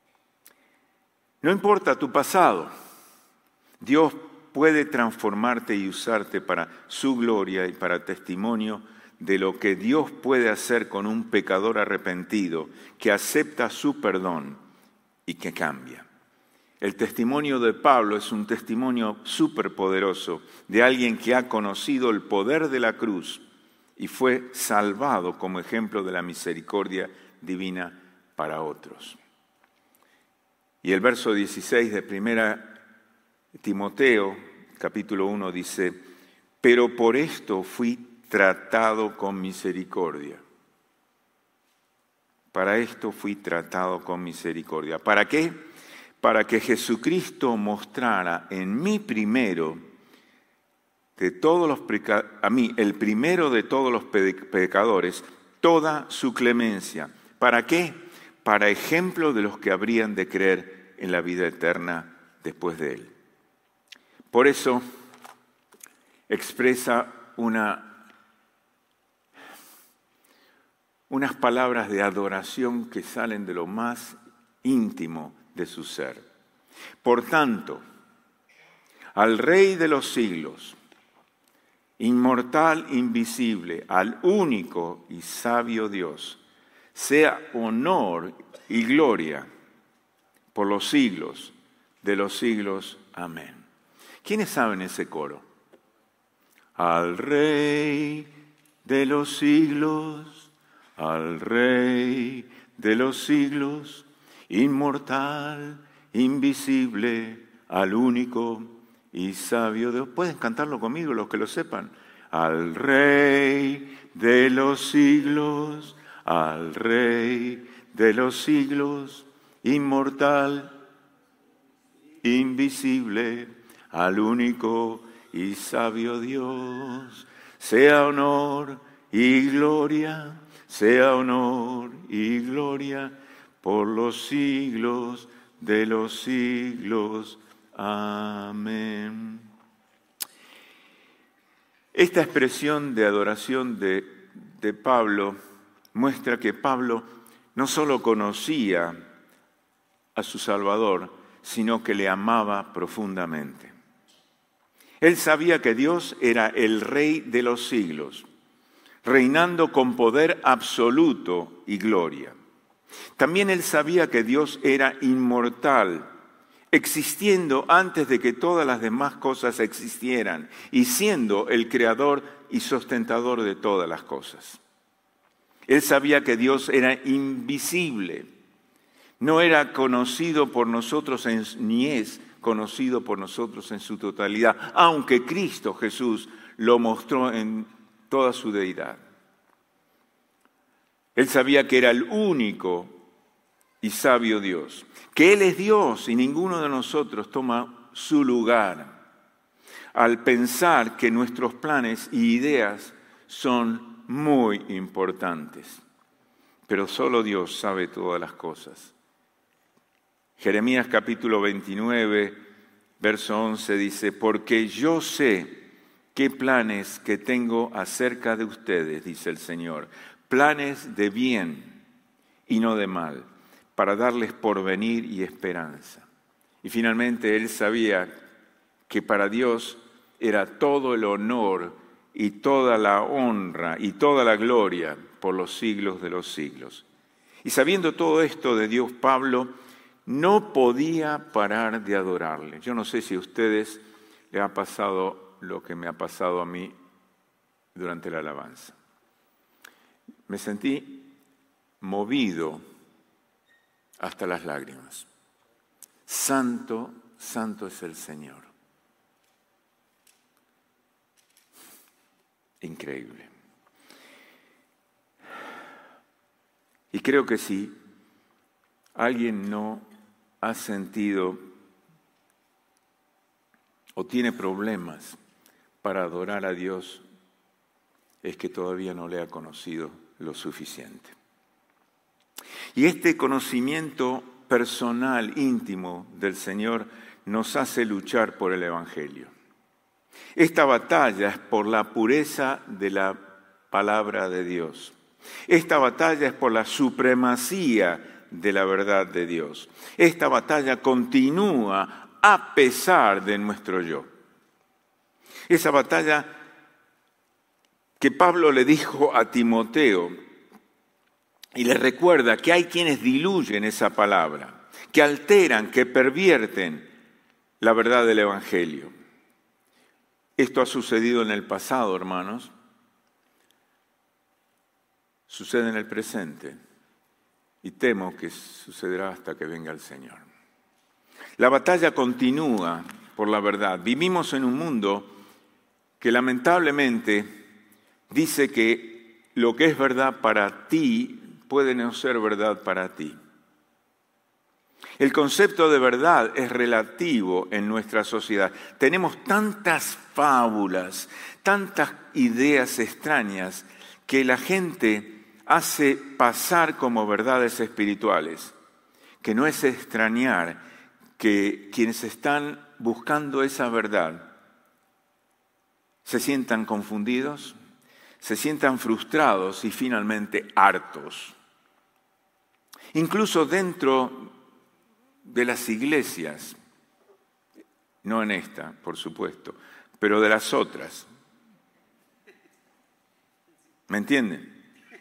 No importa tu pasado, Dios puede transformarte y usarte para su gloria y para testimonio de lo que Dios puede hacer con un pecador arrepentido que acepta su perdón y que cambia. El testimonio de Pablo es un testimonio superpoderoso de alguien que ha conocido el poder de la cruz y fue salvado como ejemplo de la misericordia divina para otros. Y el verso dieciséis de primera Timoteo, capítulo uno, dice: pero por esto fui tratado con misericordia. Para esto fui tratado con misericordia. ¿Para qué? Para que Jesucristo mostrara en mí primero de todos los peca- a mí, el primero de todos los pecadores, toda su clemencia. ¿Para qué? Para ejemplo de los que habrían de creer en la vida eterna después de él. Por eso expresa una, unas palabras de adoración que salen de lo más íntimo de su ser. Por tanto, al Rey de los siglos, inmortal, invisible, al único y sabio Dios, sea honor y gloria por los siglos de los siglos. Amén. ¿Quiénes saben ese coro? Al Rey de los siglos, al Rey de los siglos, inmortal, invisible, al único y sabio Dios. ¿Pueden cantarlo conmigo los que lo sepan? Al Rey de los siglos, al Rey de los siglos, inmortal, invisible, al único y sabio Dios, sea honor y gloria, sea honor y gloria por los siglos de los siglos. Amén. Esta expresión de adoración de, de Pablo muestra que Pablo no solo conocía a su Salvador, sino que le amaba profundamente. Él sabía que Dios era el Rey de los siglos, reinando con poder absoluto y gloria. También él sabía que Dios era inmortal, existiendo antes de que todas las demás cosas existieran y siendo el creador y sustentador de todas las cosas. Él sabía que Dios era invisible, no era conocido por nosotros en, ni es conocido por nosotros en su totalidad, aunque Cristo Jesús lo mostró en toda su deidad. Él sabía que era el único y sabio Dios, que Él es Dios y ninguno de nosotros toma su lugar al pensar que nuestros planes y ideas son muy importantes, pero solo Dios sabe todas las cosas. Jeremías capítulo veintinueve, verso once dice, porque yo sé qué planes que tengo acerca de ustedes, dice el Señor, planes de bien y no de mal, para darles porvenir y esperanza. Y finalmente él sabía que para Dios era todo el honor y toda la honra y toda la gloria por los siglos de los siglos. Y sabiendo todo esto de Dios, Pablo no podía parar de adorarle. Yo no sé si a ustedes les ha pasado lo que me ha pasado a mí durante la alabanza. Me sentí movido hasta las lágrimas. Santo, santo es el Señor. Increíble. Y creo que si alguien no ha sentido o tiene problemas para adorar a Dios, es que todavía no le ha conocido lo suficiente. Y este conocimiento personal, íntimo del Señor, nos hace luchar por el Evangelio. Esta batalla es por la pureza de la palabra de Dios. Esta batalla es por la supremacía de la verdad de Dios. Esta batalla continúa a pesar de nuestro yo. Esa batalla que Pablo le dijo a Timoteo y le recuerda que hay quienes diluyen esa palabra, que alteran, que pervierten la verdad del Evangelio. Esto ha sucedido en el pasado, hermanos. Sucede en el presente. Y temo que sucederá hasta que venga el Señor. La batalla continúa por la verdad. Vivimos en un mundo que lamentablemente dice que lo que es verdad para ti puede no ser verdad para ti. El concepto de verdad es relativo en nuestra sociedad. Tenemos tantas fábulas, tantas ideas extrañas que la gente hace pasar como verdades espirituales, que no es extrañar que quienes están buscando esa verdad se sientan confundidos, se sientan frustrados y finalmente hartos. Incluso dentro de las iglesias no en esta, por supuesto, pero de las otras. ¿Me entienden?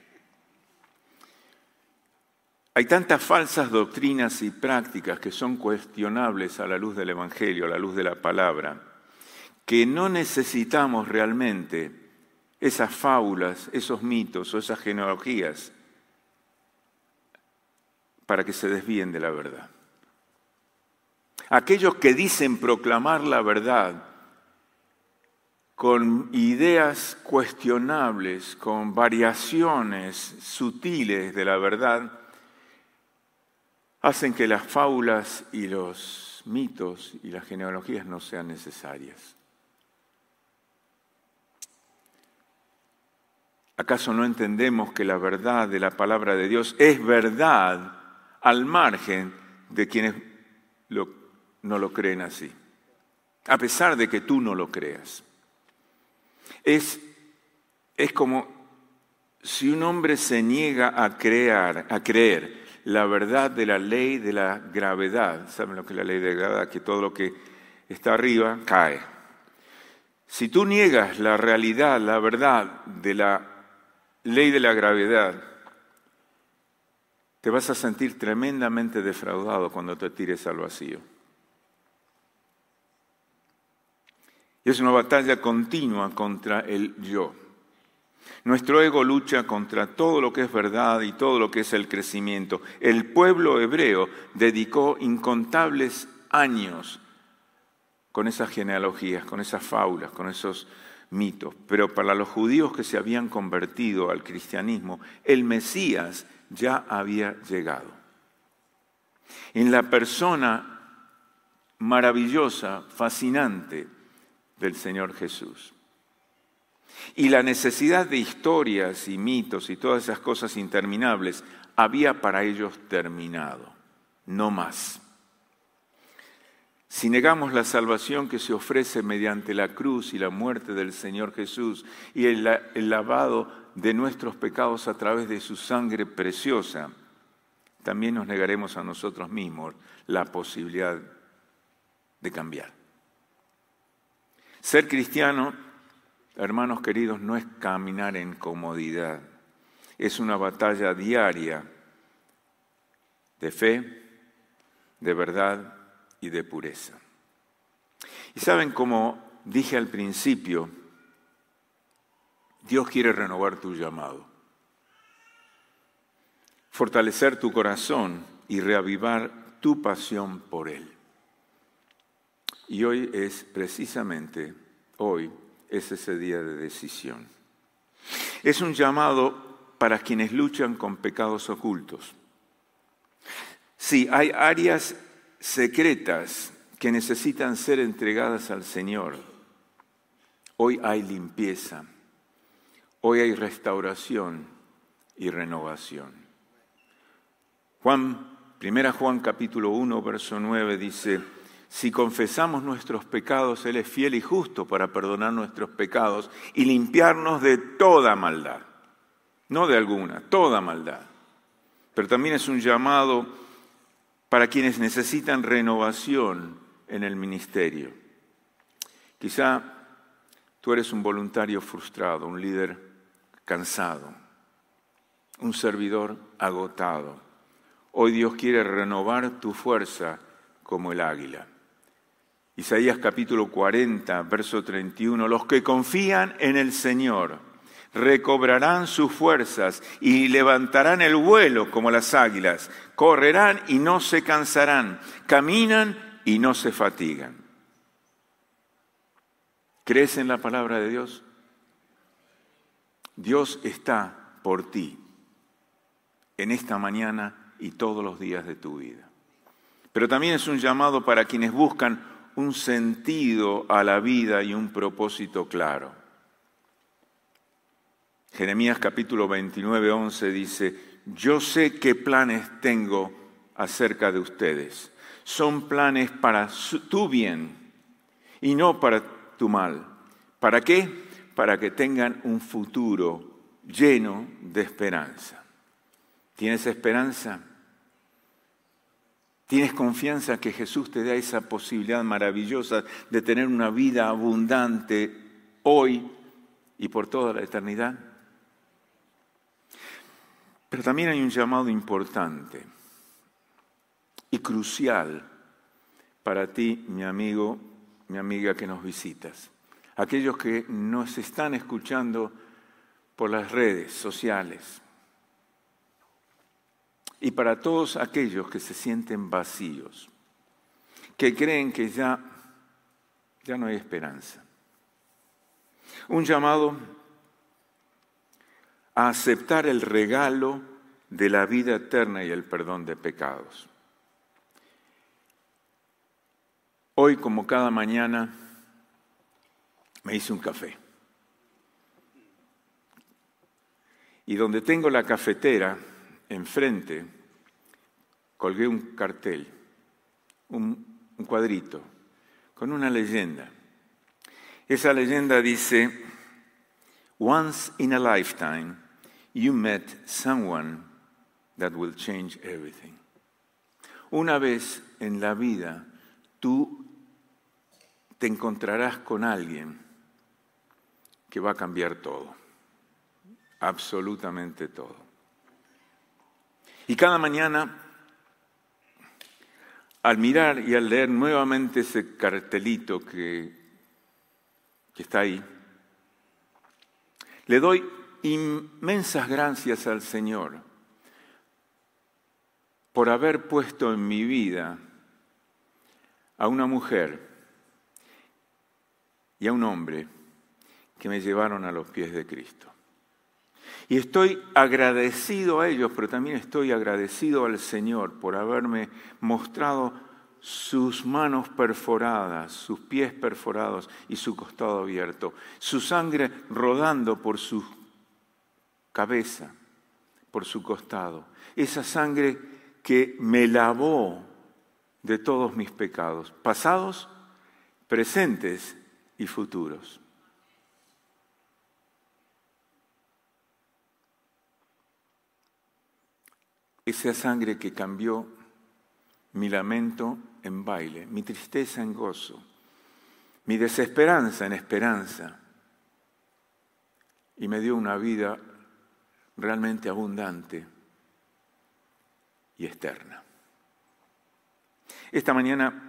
Hay tantas falsas doctrinas y prácticas que son cuestionables a la luz del Evangelio, a la luz de la palabra, que no necesitamos realmente esas fábulas, esos mitos o esas genealogías para que se desvíen de la verdad. Aquellos que dicen proclamar la verdad con ideas cuestionables, con variaciones sutiles de la verdad, hacen que las fábulas y los mitos y las genealogías no sean necesarias. ¿Acaso no entendemos que la verdad de la palabra de Dios es verdad al margen de quienes lo, no lo creen así? A pesar de que tú no lo creas. Es, es como si un hombre se niega a creer, a creer la verdad de la ley de la gravedad. ¿Saben lo que es la ley de la gravedad? Que todo lo que está arriba cae. Si tú niegas la realidad, la verdad de la ley de la gravedad, te vas a sentir tremendamente defraudado cuando te tires al vacío. Y es una batalla continua contra el yo. Nuestro ego lucha contra todo lo que es verdad y todo lo que es el crecimiento. El pueblo hebreo dedicó incontables años con esas genealogías, con esas fábulas, con esos mitos. Pero para los judíos que se habían convertido al cristianismo, el Mesías ya había llegado. En la persona maravillosa, fascinante del Señor Jesús. Y la necesidad de historias y mitos y todas esas cosas interminables había para ellos terminado, no más. Si negamos la salvación que se ofrece mediante la cruz y la muerte del Señor Jesús y el, el lavado de nuestros pecados a través de su sangre preciosa, también nos negaremos a nosotros mismos la posibilidad de cambiar. Ser cristiano, hermanos queridos, no es caminar en comodidad. Es una batalla diaria de fe, de verdad y de pureza. Y saben, como dije al principio, Dios quiere renovar tu llamado, fortalecer tu corazón y reavivar tu pasión por Él. Y hoy es precisamente, hoy es ese día de decisión. Es un llamado para quienes luchan con pecados ocultos. Sí, hay áreas secretas que necesitan ser entregadas al Señor. Hoy hay limpieza, hoy hay restauración y renovación. Juan, primera Juan capítulo uno, verso nueve dice: si confesamos nuestros pecados, Él es fiel y justo para perdonar nuestros pecados y limpiarnos de toda maldad. No de alguna, toda maldad. Pero también es un llamado para quienes necesitan renovación en el ministerio. Quizá tú eres un voluntario frustrado, un líder cansado, un servidor agotado. Hoy Dios quiere renovar tu fuerza como el águila. Isaías capítulo cuarenta, verso treinta y uno, los que confían en el Señor recobrarán sus fuerzas y levantarán el vuelo como las águilas, correrán y no se cansarán, caminan y no se fatigan. ¿Crees en la palabra de Dios? Dios está por ti en esta mañana y todos los días de tu vida. Pero también es un llamado para quienes buscan un sentido a la vida y un propósito claro. Jeremías capítulo veintinueve, once dice: yo sé qué planes tengo acerca de ustedes. Son planes para su, tu bien y no para tu mal. ¿Para qué? Para que tengan un futuro lleno de esperanza. ¿Tienes esperanza? ¿Tienes confianza que Jesús te da esa posibilidad maravillosa de tener una vida abundante hoy y por toda la eternidad? Pero también hay un llamado importante y crucial para ti, mi amigo, mi amiga que nos visitas. Aquellos que nos están escuchando por las redes sociales. Y para todos aquellos que se sienten vacíos, que creen que ya, ya no hay esperanza. Un llamado a aceptar el regalo de la vida eterna y el perdón de pecados. Hoy, como cada mañana, me hice un café. Y donde tengo la cafetera, enfrente, colgué un cartel, un, un cuadrito, con una leyenda. Esa leyenda dice, "Once in a lifetime, you met someone that will change everything." Una vez en la vida, tú te encontrarás con alguien que va a cambiar todo, absolutamente todo. Y cada mañana, al mirar y al leer nuevamente ese cartelito que, que está ahí, le doy inmensas gracias al Señor por haber puesto en mi vida a una mujer y a un hombre que me llevaron a los pies de Cristo. Y estoy agradecido a ellos, pero también estoy agradecido al Señor por haberme mostrado sus manos perforadas, sus pies perforados y su costado abierto, su sangre rodando por su cabeza, por su costado. Esa sangre que me lavó de todos mis pecados, pasados, presentes y futuros. Esa sangre que cambió mi lamento en baile, mi tristeza en gozo, mi desesperanza en esperanza, y me dio una vida realmente abundante y externa. Esta mañana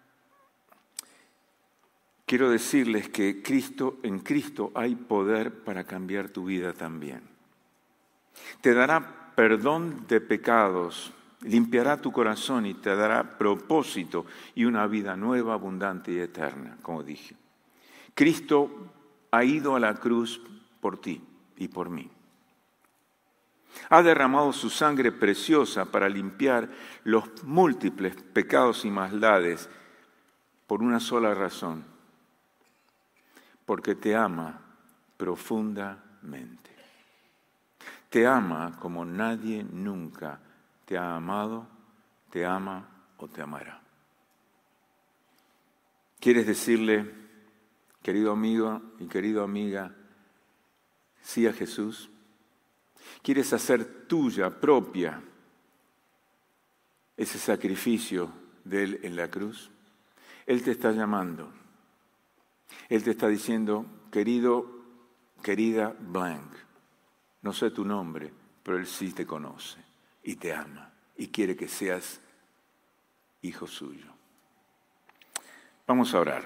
quiero decirles que Cristo, en Cristo hay poder para cambiar tu vida también. Te dará perdón de pecados, limpiará tu corazón y te dará propósito y una vida nueva, abundante y eterna, como dije. Cristo ha ido a la cruz por ti y por mí. Ha derramado su sangre preciosa para limpiar los múltiples pecados y maldades por una sola razón, porque te ama profundamente. Te ama como nadie nunca te ha amado, te ama o te amará. ¿Quieres decirle, querido amigo y querida amiga, sí a Jesús? ¿Quieres hacer tuya, propia, ese sacrificio de Él en la cruz? Él te está llamando. Él te está diciendo, querido, querida blank, no sé tu nombre, pero Él sí te conoce y te ama y quiere que seas hijo suyo. Vamos a orar.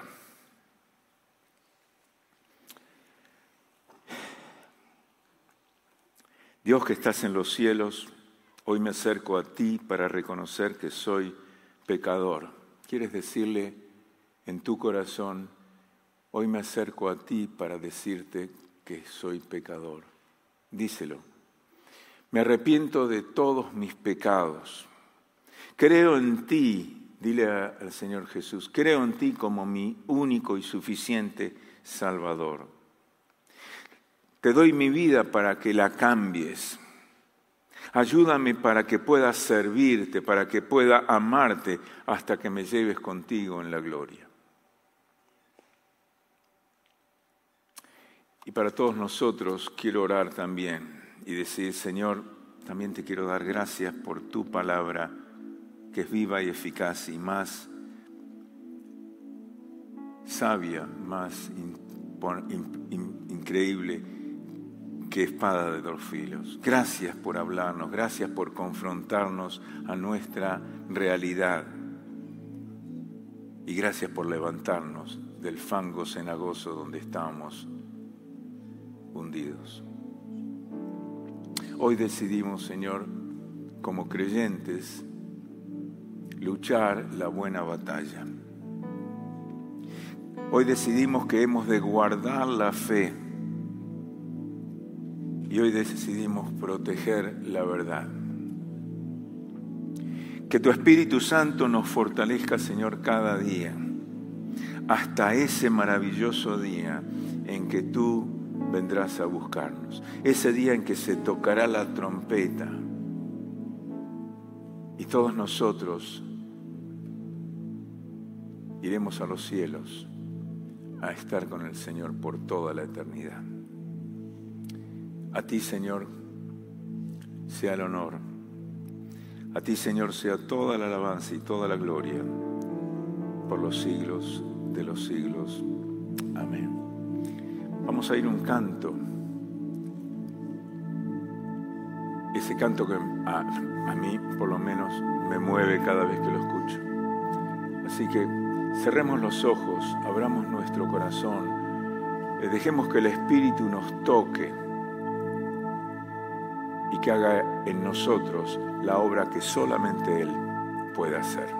Dios que estás en los cielos, hoy me acerco a ti para reconocer que soy pecador. ¿Quieres decirle en tu corazón, hoy me acerco a ti para decirte que soy pecador? Díselo. Me arrepiento de todos mis pecados. Creo en ti, dile al Señor Jesús, creo en ti como mi único y suficiente Salvador. Te doy mi vida para que la cambies. Ayúdame para que pueda servirte, para que pueda amarte hasta que me lleves contigo en la gloria. Y para todos nosotros quiero orar también y decir, Señor, también te quiero dar gracias por tu palabra que es viva y eficaz y más sabia, más in, in, in, increíble que espada de dos filos. Gracias por hablarnos, gracias por confrontarnos a nuestra realidad y gracias por levantarnos del fango cenagoso donde estábamos hundidos. Hoy decidimos, Señor, como creyentes, luchar la buena batalla. Hoy decidimos que hemos de guardar la fe y hoy decidimos proteger la verdad. Que tu Espíritu Santo nos fortalezca, Señor, cada día, hasta ese maravilloso día en que tú vendrás a buscarnos. Ese día en que se tocará la trompeta y todos nosotros iremos a los cielos a estar con el Señor por toda la eternidad. A ti, Señor, sea el honor. A ti, Señor, sea toda la alabanza y toda la gloria por los siglos de los siglos. Amén. Vamos a ir un canto. Ese canto que a, a mí, por lo menos, me mueve cada vez que lo escucho. Así que cerremos los ojos, abramos nuestro corazón, eh, dejemos que el Espíritu nos toque y que haga en nosotros la obra que solamente Él puede hacer.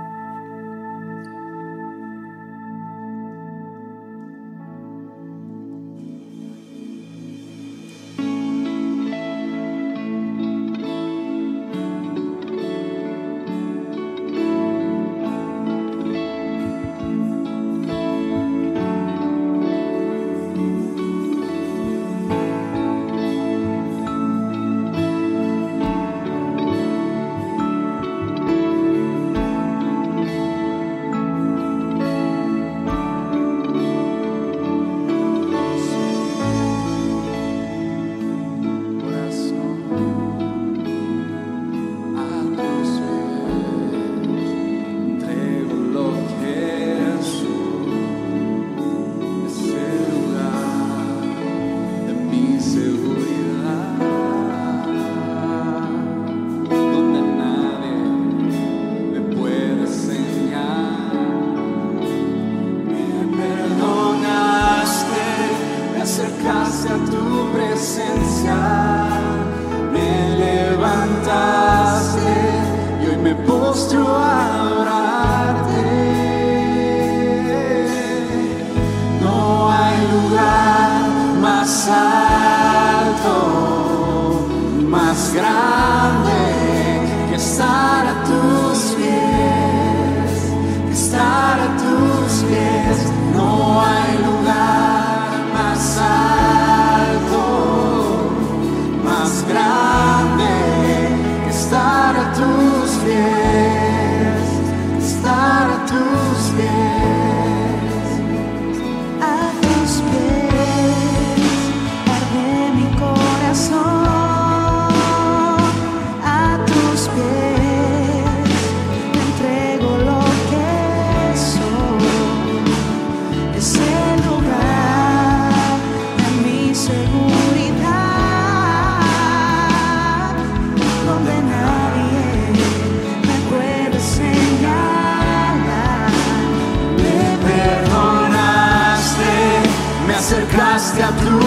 Acercaste a tu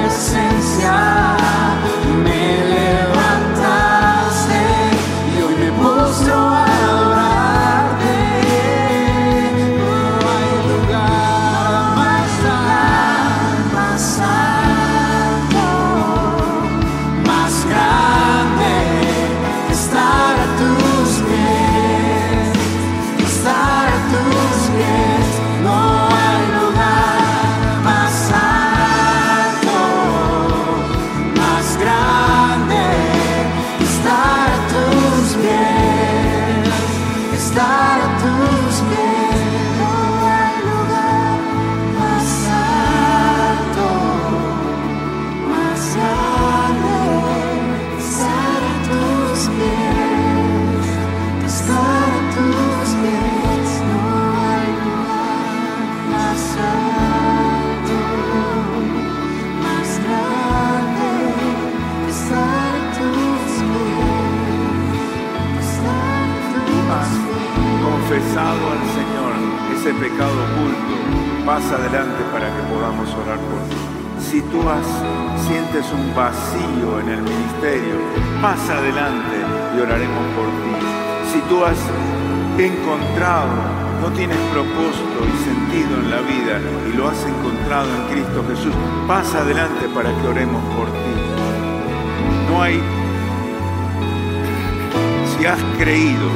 presencia, me levantaste y hoy me postro a adorarte. No hay lugar más alto, más alto, más grande que estar a tus pies, que estar a tus pies. No hay lugar más alto, más grande que estar a tus pies, que estar a tus pies. No hay lugar más alto, más grande que estar a tus pies, que estar a confesado al Señor ese pecado oculto, pasa adelante para que podamos orar por ti. Si tú has, sientes un vacío en el ministerio, pasa adelante y oraremos por ti. Si tú has encontrado, no tienes propósito y sentido en la vida y lo has encontrado en Cristo Jesús, pasa adelante para que oremos por ti. No hay, si has creído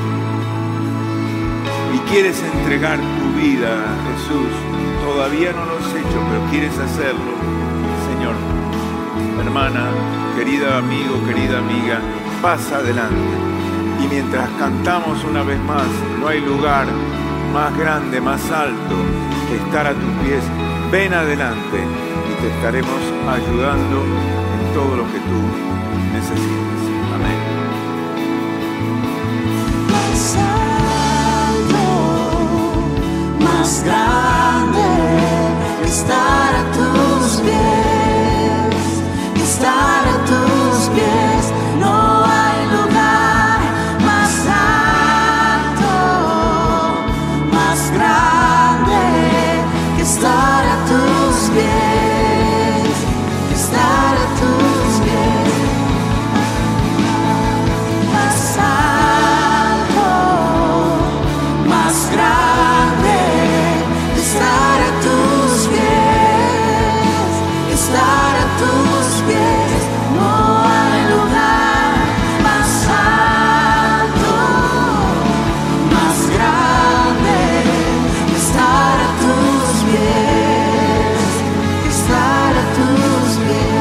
y quieres entregar tu vida a Jesús, todavía no lo has hecho, pero quieres hacerlo, Señor, hermana, querida amigo, querida amiga, pasa adelante. Y mientras cantamos una vez más, no hay lugar más grande, más alto que estar a tus pies. Ven adelante y te estaremos ayudando en todo lo que tú necesites. Amén. Más alto, más grande, estar a tus pies, estar a tus pies. No hay lugar más alto, más grande que estar a tus pies, estar a tus pies. Más alto, más grande, estar a tus pies, estar a tus pies. No hay lugar más alto, más grande, estar a tus pies, estar a tus pies.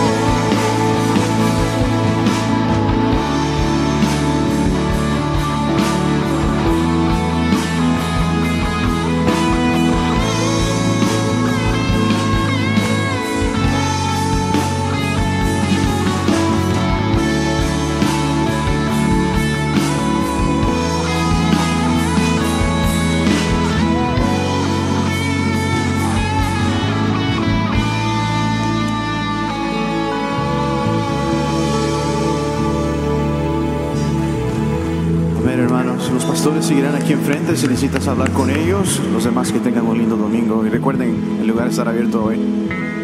Amén, hermanos. Los pastores seguirán aquí enfrente si necesitas hablar con ellos. Los demás que tengan un lindo domingo. Y recuerden, el lugar estará abierto hoy.